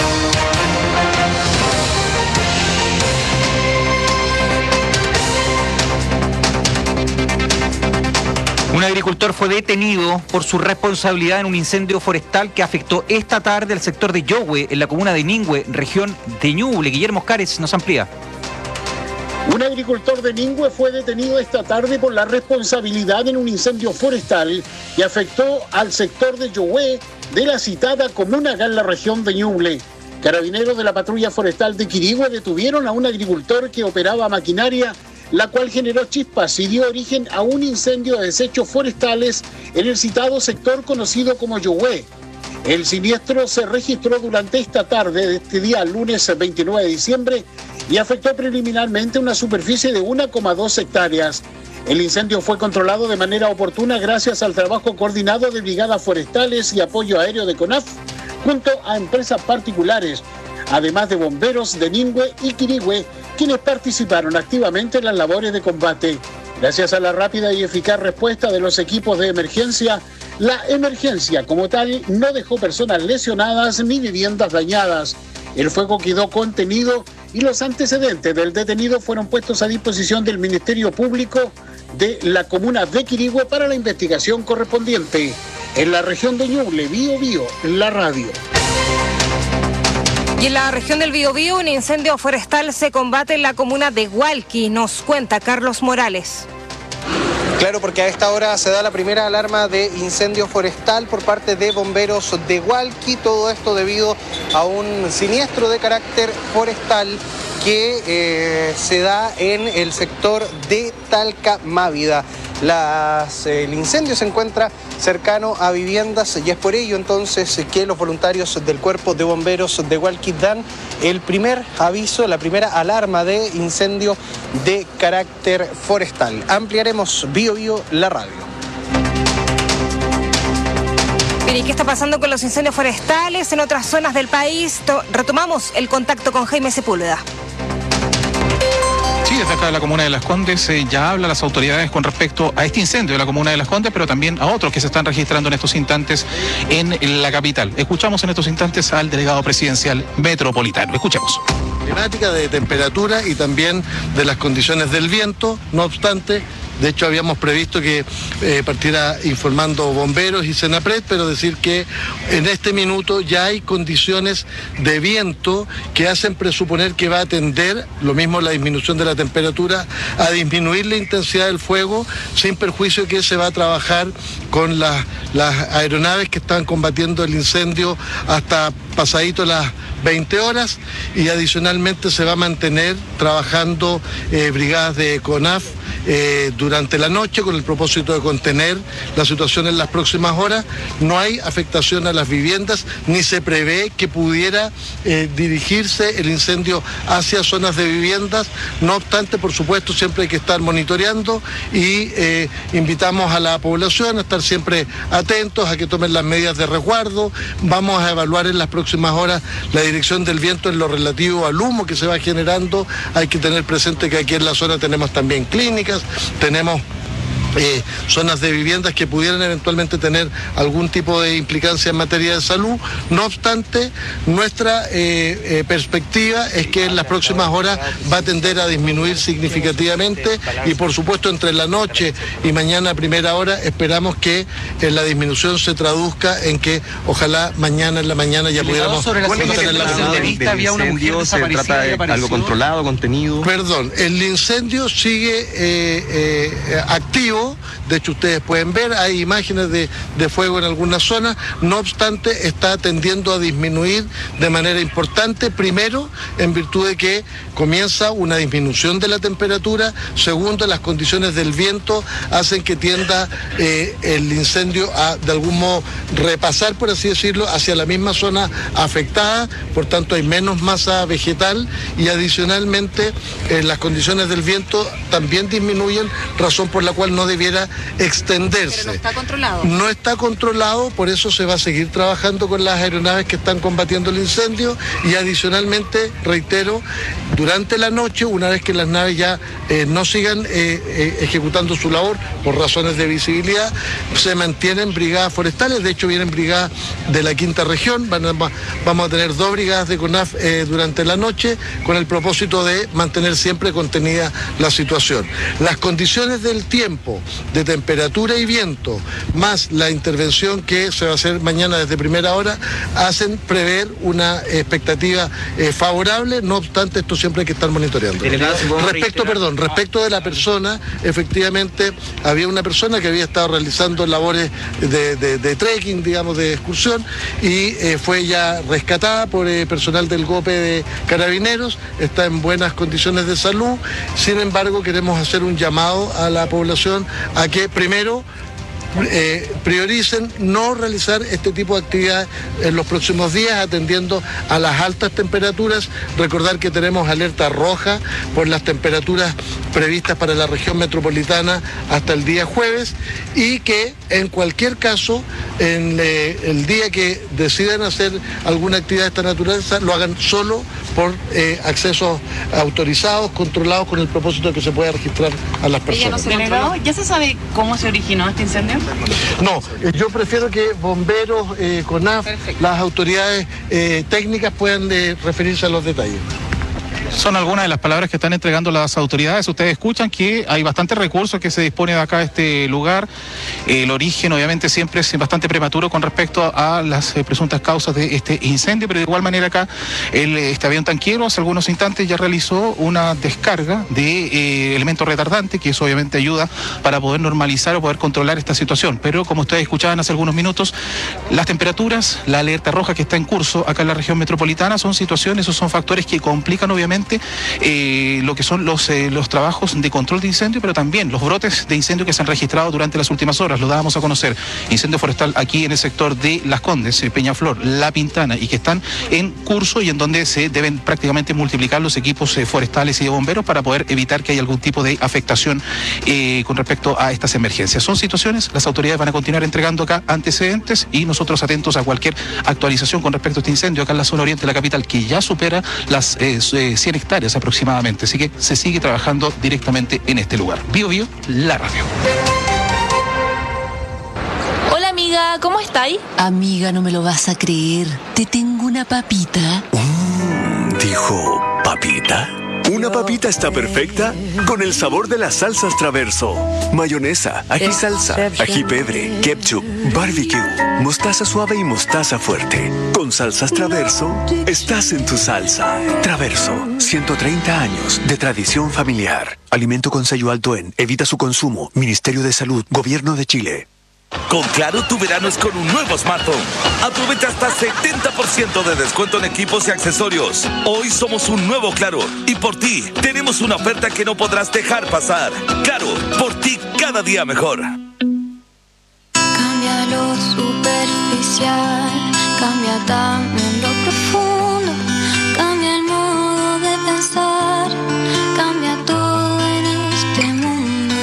Un agricultor fue detenido por su responsabilidad en un incendio forestal que afectó esta tarde al sector de Yohue, en la comuna de Ningüe, región de Ñuble. Guillermo Oscares nos amplía. Un agricultor de Ningüe fue detenido esta tarde por la responsabilidad en un incendio forestal que afectó al sector de Yohue de la citada comuna acá en la región de Ñuble. Carabineros de la patrulla forestal de Quirihue detuvieron a un agricultor que operaba maquinaria, la cual generó chispas y dio origen a un incendio de desechos forestales en el citado sector conocido como Yohue. El siniestro se registró durante esta tarde de este día, lunes 29 de diciembre, y afectó preliminarmente una superficie de 1,2 hectáreas. El incendio fue controlado de manera oportuna gracias al trabajo coordinado de brigadas forestales y apoyo aéreo de CONAF, junto a empresas particulares, además de bomberos de Ningüe y Quirihue, quienes participaron activamente en las labores de combate. Gracias a la rápida y eficaz respuesta de los equipos de emergencia, la emergencia como tal no dejó personas lesionadas ni viviendas dañadas. El fuego quedó contenido y los antecedentes del detenido fueron puestos a disposición del Ministerio Público de la comuna de Quirihue para la investigación correspondiente. En la región de Ñuble, Bio Bio, la radio. Y en la región del Biobío, un incendio forestal se combate en la comuna de Hualqui, nos cuenta Carlos Morales. Claro, porque a esta hora se da la primera alarma de incendio forestal por parte de bomberos de Hualqui, todo esto debido a un siniestro de carácter forestal que se da en el sector de Talca-Mávida. El incendio se encuentra cercano a viviendas y es por ello entonces que los voluntarios del Cuerpo de Bomberos de Hualqui dan el primer aviso, la primera alarma de incendio de carácter forestal. Ampliaremos Bio Bio, la radio. ¿Y qué está pasando con los incendios forestales en otras zonas del país? Retomamos el contacto con Jaime Sepúlveda. Sí, desde acá de la comuna de Las Condes ya hablan las autoridades con respecto a este incendio de la comuna de Las Condes, pero también a otros que se están registrando en estos instantes en la capital. Escuchamos en estos instantes al delegado presidencial metropolitano. Escuchemos. Climática, de temperatura y también de las condiciones del viento. No obstante, de hecho habíamos previsto que partiera informando bomberos y Senapred, pero decir que en este minuto ya hay condiciones de viento que hacen presuponer que va a tender, lo mismo la disminución de la temperatura, a disminuir la intensidad del fuego, sin perjuicio que se va a trabajar con las aeronaves que están combatiendo el incendio hasta pasadito las 20 horas y adicionalmente se va a mantener trabajando brigadas de CONAF durante la noche con el propósito de contener la situación en las próximas horas. No hay afectación a las viviendas ni se prevé que pudiera dirigirse el incendio hacia zonas de viviendas. No obstante, por supuesto, siempre hay que estar monitoreando y invitamos a la población a estar siempre atentos, a que tomen las medidas de resguardo. Vamos a evaluar en las próximas horas la dirección del viento en lo relativo al humo que se va generando. Hay que tener presente que aquí en la zona tenemos también clínicas, tenemos zonas de viviendas que pudieran eventualmente tener algún tipo de implicancia en materia de salud. No obstante, nuestra perspectiva es que en las próximas horas va a tender a disminuir significativamente y por supuesto entre la noche y mañana a primera hora esperamos que la disminución se traduzca en que ojalá mañana en la mañana ya pudiéramos tener la había una mujer desaparecida. ¿Se trata de algo controlado, contenido? Perdón, el incendio sigue activo. todo. De hecho, ustedes pueden ver, hay imágenes de fuego en algunas zonas. No obstante, está tendiendo a disminuir de manera importante. Primero, en virtud de que comienza una disminución de la temperatura. Segundo, las condiciones del viento hacen que tienda el incendio a, de algún modo, repasar, por así decirlo, hacia la misma zona afectada. Por tanto, hay menos masa vegetal y adicionalmente las condiciones del viento también disminuyen, razón por la cual no debiera extenderse. Pero no está controlado. No está controlado, por eso se va a seguir trabajando con las aeronaves que están combatiendo el incendio y adicionalmente, reitero, durante la noche, una vez que las naves ya no sigan ejecutando su labor por razones de visibilidad, se mantienen brigadas forestales. De hecho, vienen brigadas de la quinta región. Vamos a tener 2 brigadas de CONAF durante la noche con el propósito de mantener siempre contenida la situación. Las condiciones del tiempo, de temperatura y viento, más la intervención que se va a hacer mañana desde primera hora, hacen prever una expectativa favorable. No obstante, esto siempre hay que estar monitoreando. Respecto de la persona, efectivamente había una persona que había estado realizando labores de trekking, digamos, de excursión, y fue ya rescatada por personal del GOPE de Carabineros, está en buenas condiciones de salud. Sin embargo, queremos hacer un llamado a la población a que primero prioricen no realizar este tipo de actividades en los próximos días, atendiendo a las altas temperaturas. Recordar que tenemos alerta roja por las temperaturas previstas para la región metropolitana hasta el día jueves, y que en cualquier caso, en el día que decidan hacer alguna actividad de esta naturaleza, lo hagan solo por accesos autorizados, controlados, con el propósito de que se pueda registrar a las personas. Delegado, ¿ya se sabe cómo se originó este incendio? No, yo prefiero que bomberos, CONAF, las autoridades técnicas puedan referirse a los detalles. Son algunas de las palabras que están entregando las autoridades. Ustedes escuchan que hay bastantes recursos que se dispone de acá a este lugar. El origen obviamente siempre es bastante prematuro con respecto a las presuntas causas de este incendio, pero de igual manera acá este avión tanquero hace algunos instantes ya realizó una descarga de elementos retardantes, que eso obviamente ayuda para poder normalizar o poder controlar esta situación. Pero como ustedes escuchaban hace algunos minutos, las temperaturas, la alerta roja que está en curso acá en la región metropolitana son situaciones o son factores que complican obviamente lo que son los trabajos de control de incendio, pero también los brotes de incendio que se han registrado durante las últimas horas. Lo dábamos a conocer, incendio forestal aquí en el sector de Las Condes, Peñaflor, La Pintana, y que están en curso y en donde se deben prácticamente multiplicar los equipos forestales y de bomberos para poder evitar que haya algún tipo de afectación con respecto a estas emergencias. Son situaciones, las autoridades van a continuar entregando acá antecedentes y nosotros atentos a cualquier actualización con respecto a este incendio acá en la zona oriente de la capital, que ya supera las 100 hectáreas aproximadamente, así que se sigue trabajando directamente en este lugar. Bio Bio, la radio. Hola amiga, ¿cómo estáis? Amiga, no me lo vas a creer. Te tengo una papita. Dijo, ¿papita? Una papita está perfecta con el sabor de las salsas Traverso. Mayonesa, ají salsa, ají pebre, ketchup, barbecue, mostaza suave y mostaza fuerte. Con salsas Traverso, estás en tu salsa. Traverso, 130 años de tradición familiar. Alimento con sello alto en Evita su consumo. Ministerio de Salud, Gobierno de Chile. Con Claro, tu verano es con un nuevo smartphone. Aprovecha hasta 70% de descuento en equipos y accesorios. Hoy somos un nuevo Claro y por ti tenemos una oferta que no podrás dejar pasar. Claro, por ti cada día mejor. Cambia lo superficial, cambia también lo profundo, cambia el modo de pensar, cambia todo en este mundo.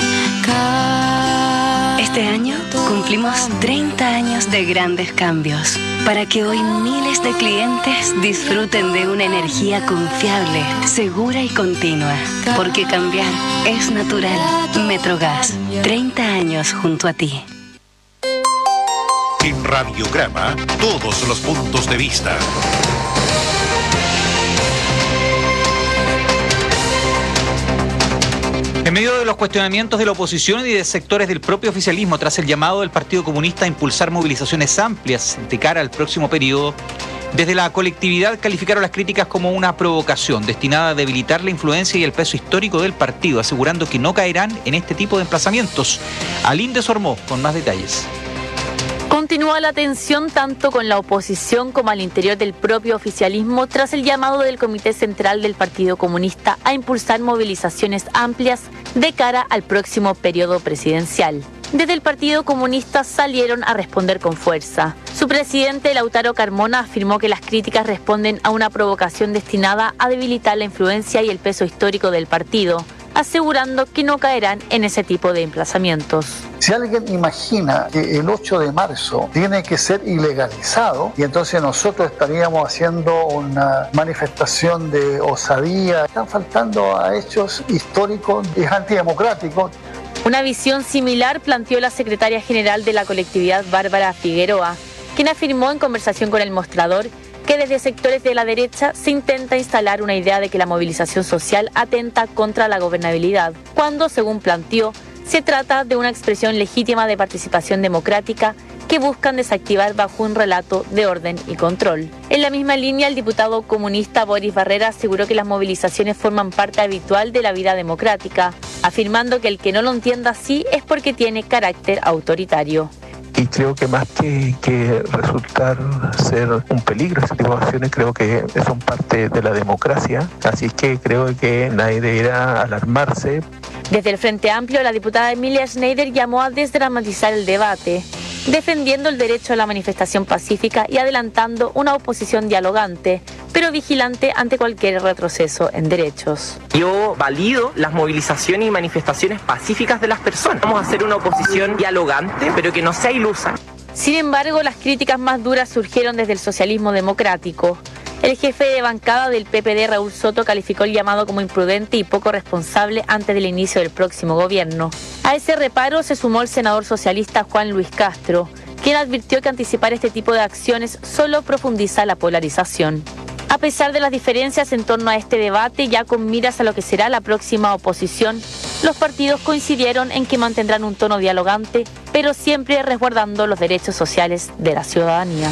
Este año cumplimos 30 años de grandes cambios para que hoy miles de clientes disfruten de una energía confiable, segura y continua. Porque cambiar es natural. Metrogas, 30 años junto a ti. En Radiograma, todos los puntos de vista. En medio de los cuestionamientos de la oposición y de sectores del propio oficialismo tras el llamado del Partido Comunista a impulsar movilizaciones amplias de cara al próximo periodo, Desde la colectividad calificaron las críticas como una provocación destinada a debilitar la influencia y el peso histórico del partido, asegurando que no caerán en este tipo de emplazamientos. Aline Desormeaux con más detalles. Continúa la tensión tanto con la oposición como al interior del propio oficialismo tras el llamado del Comité Central del Partido Comunista a impulsar movilizaciones amplias de cara al próximo periodo presidencial. Desde el Partido Comunista salieron a responder con fuerza. Su presidente, Lautaro Carmona, afirmó que las críticas responden a una provocación destinada a debilitar la influencia y el peso histórico del partido, asegurando que no caerán en ese tipo de emplazamientos. Si alguien imagina que el 8 de marzo tiene que ser ilegalizado y entonces nosotros estaríamos haciendo una manifestación de osadía, están faltando a hechos históricos, es antidemocrático. Una visión similar planteó la secretaria general de la colectividad, Bárbara Figueroa, quien afirmó en conversación con El Mostrador que desde sectores de la derecha se intenta instalar una idea de que la movilización social atenta contra la gobernabilidad, cuando, según planteó, se trata de una expresión legítima de participación democrática que buscan desactivar bajo un relato de orden y control. En la misma línea, el diputado comunista Boris Barrera aseguró que las movilizaciones forman parte habitual de la vida democrática, afirmando que el que no lo entienda así es porque tiene carácter autoritario. Y creo que más que resultar ser un peligro ese tipo de acciones, creo que son parte de la democracia, así es que creo que nadie deberá alarmarse. Desde el Frente Amplio, la diputada Emilia Schneider llamó a desdramatizar el debate, defendiendo el derecho a la manifestación pacífica y adelantando una oposición dialogante, pero vigilante ante cualquier retroceso en derechos. Yo valido las movilizaciones y manifestaciones pacíficas de las personas. Vamos a hacer una oposición dialogante, pero que no sea ilusa. Sin embargo, las críticas más duras surgieron desde el socialismo democrático. El jefe de bancada del PPD, Raúl Soto, calificó el llamado como imprudente y poco responsable antes del inicio del próximo gobierno. A ese reparo se sumó el senador socialista Juan Luis Castro, quien advirtió que anticipar este tipo de acciones solo profundiza la polarización. A pesar de las diferencias en torno a este debate, ya con miras a lo que será la próxima oposición, los partidos coincidieron en que mantendrán un tono dialogante, pero siempre resguardando los derechos sociales de la ciudadanía.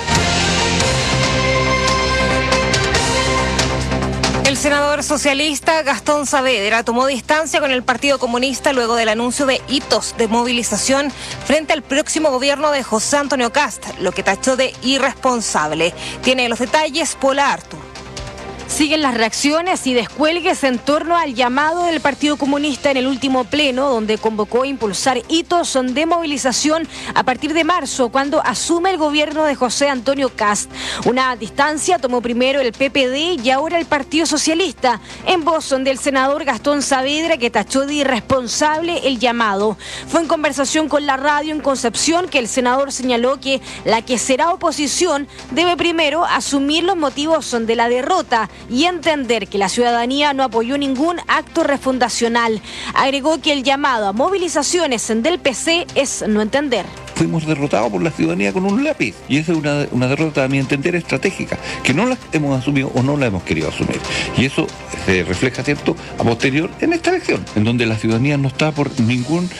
El senador socialista Gastón Saavedra tomó distancia con el Partido Comunista luego del anuncio de hitos de movilización frente al próximo gobierno de José Antonio Kast, lo que tachó de irresponsable. Tiene los detalles Paula Artur. Siguen las reacciones y descuelgues en torno al llamado del Partido Comunista en el último pleno, donde convocó a impulsar hitos de movilización a partir de marzo, cuando asume el gobierno de José Antonio Kast. Una distancia tomó primero el PPD y ahora el Partido Socialista, en voz del senador Gastón Saavedra, que tachó de irresponsable el llamado. Fue en conversación con la radio en Concepción que el senador señaló que la que será oposición debe primero asumir los motivos de la derrota y entender que la ciudadanía no apoyó ningún acto refundacional. Agregó que el llamado a movilizaciones del PC es no entender. Fuimos derrotados por la ciudadanía con un lápiz, y esa es una derrota, a mi entender, estratégica, que no la hemos asumido o no la hemos querido asumir, y eso se refleja, ¿cierto?, a posterior en esta elección, en donde la ciudadanía no está por ningún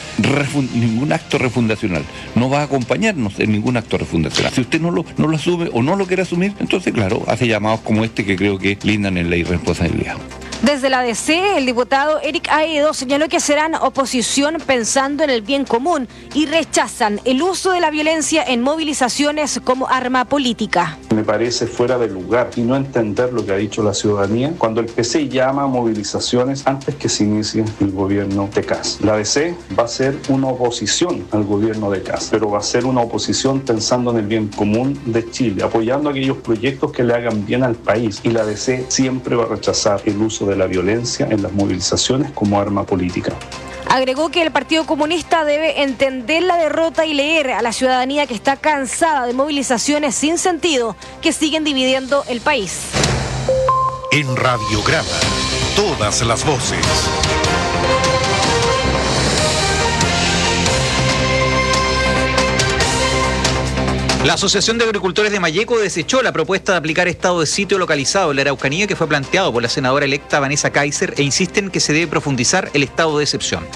acto refundacional, no va a acompañarnos en ningún acto refundacional. Si usted no lo asume o no lo quiere asumir, entonces claro, hace llamados como este que creo que lindan en la irresponsabilidad. Desde la DC, el diputado Eric Aedo señaló que serán oposición pensando en el bien común y rechazan el uso de la violencia en movilizaciones como arma política. Me parece fuera de lugar y no entender lo que ha dicho la ciudadanía cuando el PC llama a movilizaciones antes que se inicie el gobierno de Kast. La DC va a ser una oposición al gobierno de Kast, pero va a ser una oposición pensando en el bien común de Chile, apoyando aquellos proyectos que le hagan bien al país, y la DC siempre va a rechazar el uso de la violencia en las movilizaciones como arma política. Agregó que el Partido Comunista debe entender la derrota y leer a la ciudadanía que está cansada de movilizaciones sin sentido que siguen dividiendo el país. En Radiograma, todas las voces. La Asociación de Agricultores de Malleco desechó la propuesta de aplicar estado de sitio localizado en la Araucanía que fue planteado por la senadora electa Vanessa Kaiser e insisten que se debe profundizar el estado de excepción.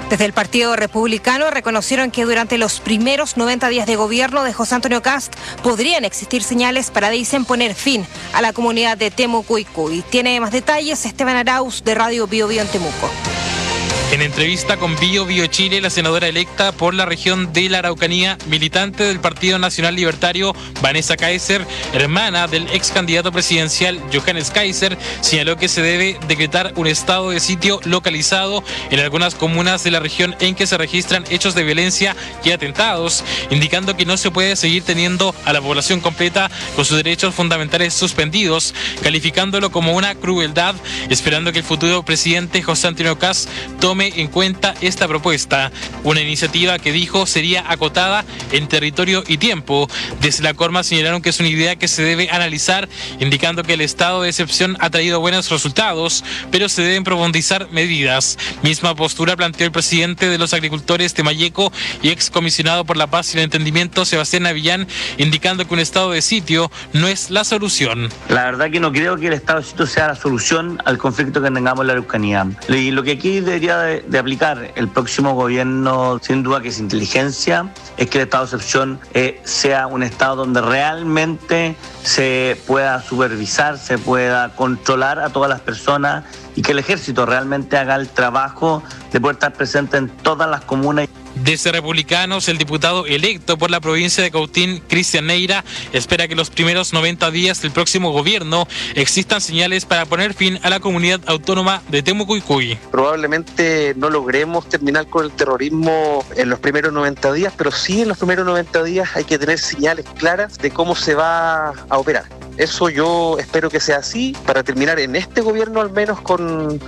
Desde el Partido Republicano reconocieron que durante los primeros 90 días de gobierno de José Antonio Kast podrían existir señales para, dicen, poner fin a la comunidad de Temuco-Icui. Tiene más detalles Esteban Arauz de Radio Bio Bio en Temuco. En entrevista con Bio Bio Chile, la senadora electa por la región de la Araucanía, militante del Partido Nacional Libertario, Vanessa Kaiser, hermana del ex candidato presidencial Johannes Kaiser, señaló que se debe decretar un estado de sitio localizado en algunas comunas de la región en que se registran hechos de violencia y atentados, indicando que no se puede seguir teniendo a la población completa con sus derechos fundamentales suspendidos, calificándolo como una crueldad, esperando que el futuro presidente José Antonio Kast tome en cuenta esta propuesta, una iniciativa que dijo sería acotada en territorio y tiempo. Desde la Corma señalaron que es una idea que se debe analizar, indicando que el estado de excepción ha traído buenos resultados, pero se deben profundizar medidas. Misma postura planteó el presidente de los agricultores de Mayeco y ex comisionado por la paz y el entendimiento, Sebastián Avillán, indicando que un estado de sitio no es la solución. La verdad que no creo que el estado de sitio sea la solución al conflicto que tengamos en la Araucanía. Y lo que aquí debería de aplicar el próximo gobierno, sin duda que es inteligencia, es que el estado de excepción sea un estado donde realmente se pueda supervisar, se pueda controlar a todas las personas y que el ejército realmente haga el trabajo de poder estar presente en todas las comunas. Desde Republicanos, el diputado electo por la provincia de Cautín, Cristian Neira, espera que los primeros 90 días del próximo gobierno existan señales para poner fin a la comunidad autónoma de Temuco-Icui. Probablemente no logremos terminar con el terrorismo en los primeros 90 días, pero sí en los primeros 90 días hay que tener señales claras de cómo se va a operar. Eso yo espero que sea así para terminar en este gobierno al menos con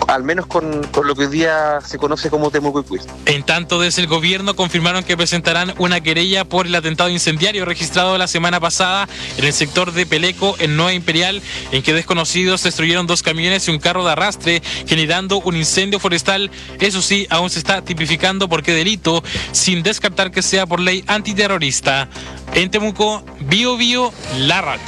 lo que hoy día se conoce como Temuco-Icui. En tanto, desde el gobierno confirmaron que presentarán una querella por el atentado incendiario registrado la semana pasada en el sector de Peleco, en Nueva Imperial, en que desconocidos destruyeron 2 camiones y un carro de arrastre, generando un incendio forestal. Eso sí, aún se está tipificando por qué delito, sin descartar que sea por ley antiterrorista. En Temuco, Bio Bio, la radio.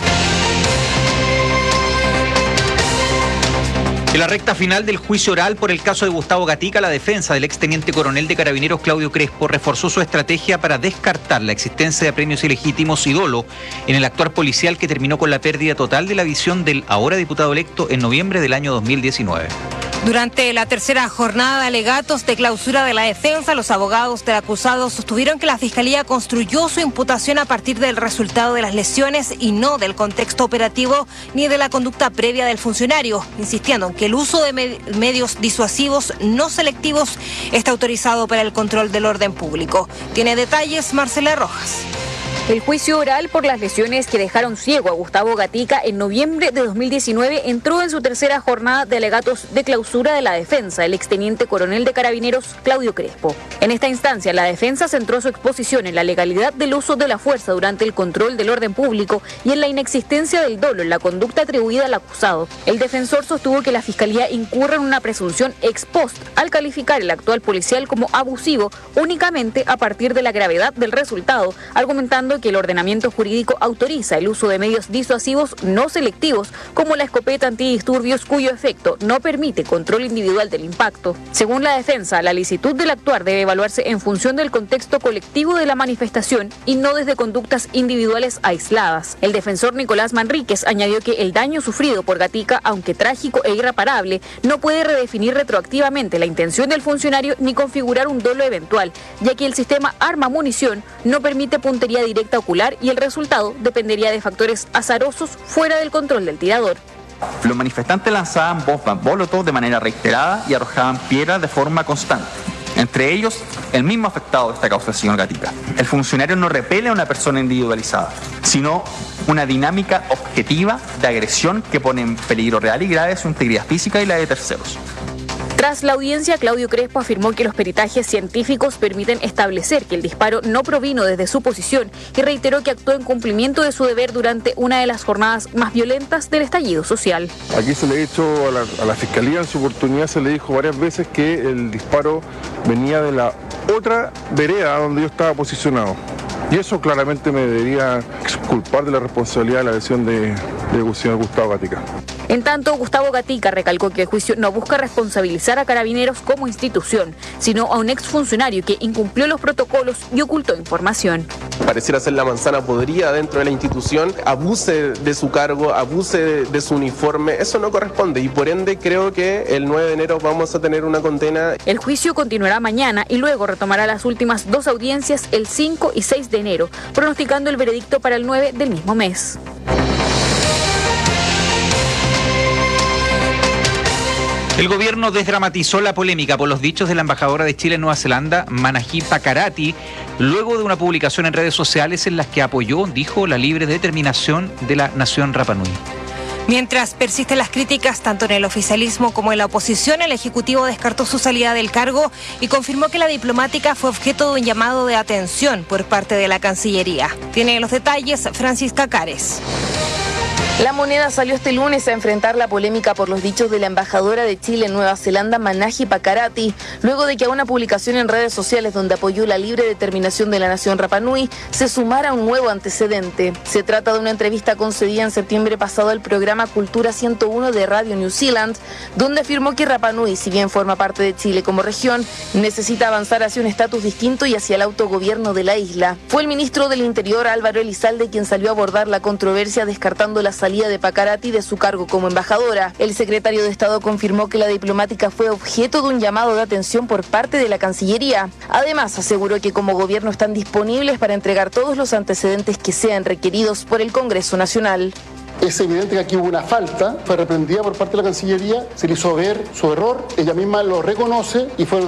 En la recta final del juicio oral por el caso de Gustavo Gatica, la defensa del exteniente coronel de Carabineros Claudio Crespo reforzó su estrategia para descartar la existencia de premios ilegítimos y dolo en el actuar policial que terminó con la pérdida total de la visión del ahora diputado electo en noviembre del año 2019. Durante la tercera jornada de alegatos de clausura de la defensa, los abogados del acusado sostuvieron que la Fiscalía construyó su imputación a partir del resultado de las lesiones y no del contexto operativo ni de la conducta previa del funcionario, insistiendo en que el uso de medios disuasivos no selectivos está autorizado para el control del orden público. Tiene detalles Marcela Rojas. El juicio oral por las lesiones que dejaron ciego a Gustavo Gatica en noviembre de 2019 entró en su tercera jornada de alegatos de clausura de la defensa, el exteniente coronel de Carabineros Claudio Crespo. En esta instancia, la defensa centró su exposición en la legalidad del uso de la fuerza durante el control del orden público y en la inexistencia del dolo en la conducta atribuida al acusado. El defensor sostuvo que la Fiscalía incurre en una presunción ex post al calificar el actual policial como abusivo únicamente a partir de la gravedad del resultado, argumentando que el ordenamiento jurídico autoriza el uso de medios disuasivos no selectivos como la escopeta antidisturbios cuyo efecto no permite control individual del impacto. Según la defensa, la licitud del actuar debe evaluarse en función del contexto colectivo de la manifestación y no desde conductas individuales aisladas. El defensor Nicolás Manríquez añadió que el daño sufrido por Gatica, aunque trágico e irreparable, no puede redefinir retroactivamente la intención del funcionario ni configurar un dolo eventual, ya que el sistema arma-munición no permite puntería directa ocular y el resultado dependería de factores azarosos fuera del control del tirador. Los manifestantes lanzaban bombas molotov de manera reiterada y arrojaban piedras de forma constante. Entre ellos, el mismo afectado de esta causa, el señor Gatica. El funcionario no repele a una persona individualizada, sino una dinámica objetiva de agresión que pone en peligro real y grave su integridad física y la de terceros. Tras la audiencia, Claudio Crespo afirmó que los peritajes científicos permiten establecer que el disparo no provino desde su posición y reiteró que actuó en cumplimiento de su deber durante una de las jornadas más violentas del estallido social. Aquí se le ha dicho a la Fiscalía, en su oportunidad se le dijo varias veces que el disparo venía de la otra vereda donde yo estaba posicionado. Y eso claramente me debería exculpar de la responsabilidad de la lesión de señor Gustavo Gatica. En tanto, Gustavo Gatica recalcó que el juicio no busca responsabilizar a Carabineros como institución, sino a un exfuncionario que incumplió los protocolos y ocultó información. Pareciera ser la manzana podrida dentro de la institución, abuse de su cargo, abuse de su uniforme, eso no corresponde y por ende creo que el 9 de enero vamos a tener una condena. El juicio continuará mañana y luego retomará las últimas 2 audiencias el 5 y 6 de enero, pronosticando el veredicto para el 9 del mismo mes. El gobierno desdramatizó la polémica por los dichos de la embajadora de Chile en Nueva Zelanda, Manahi Pakarati, luego de una publicación en redes sociales en las que apoyó, dijo, la libre determinación de la nación Rapa Nui. Mientras persisten las críticas tanto en el oficialismo como en la oposición, el Ejecutivo descartó su salida del cargo y confirmó que la diplomática fue objeto de un llamado de atención por parte de la Cancillería. Tiene los detalles Francisca Cares. La Moneda salió este lunes a enfrentar la polémica por los dichos de la embajadora de Chile en Nueva Zelanda, Manahi Pakarati, luego de que a una publicación en redes sociales donde apoyó la libre determinación de la nación Rapa Nui se sumara un nuevo antecedente. Se trata de una entrevista concedida en septiembre pasado al programa Cultura 101 de Radio New Zealand, donde afirmó que Rapa Nui, si bien forma parte de Chile como región, necesita avanzar hacia un estatus distinto y hacia el autogobierno de la isla. Fue el ministro del Interior, Álvaro Elizalde, quien salió a abordar la controversia descartando la salida de Pakarati de su cargo como embajadora. El secretario de Estado confirmó que la diplomática fue objeto de un llamado de atención por parte de la Cancillería. Además, aseguró que como gobierno están disponibles para entregar todos los antecedentes que sean requeridos por el Congreso Nacional. Es evidente que aquí hubo una falta, fue reprendida por parte de la Cancillería, se le hizo ver su error, ella misma lo reconoce y fue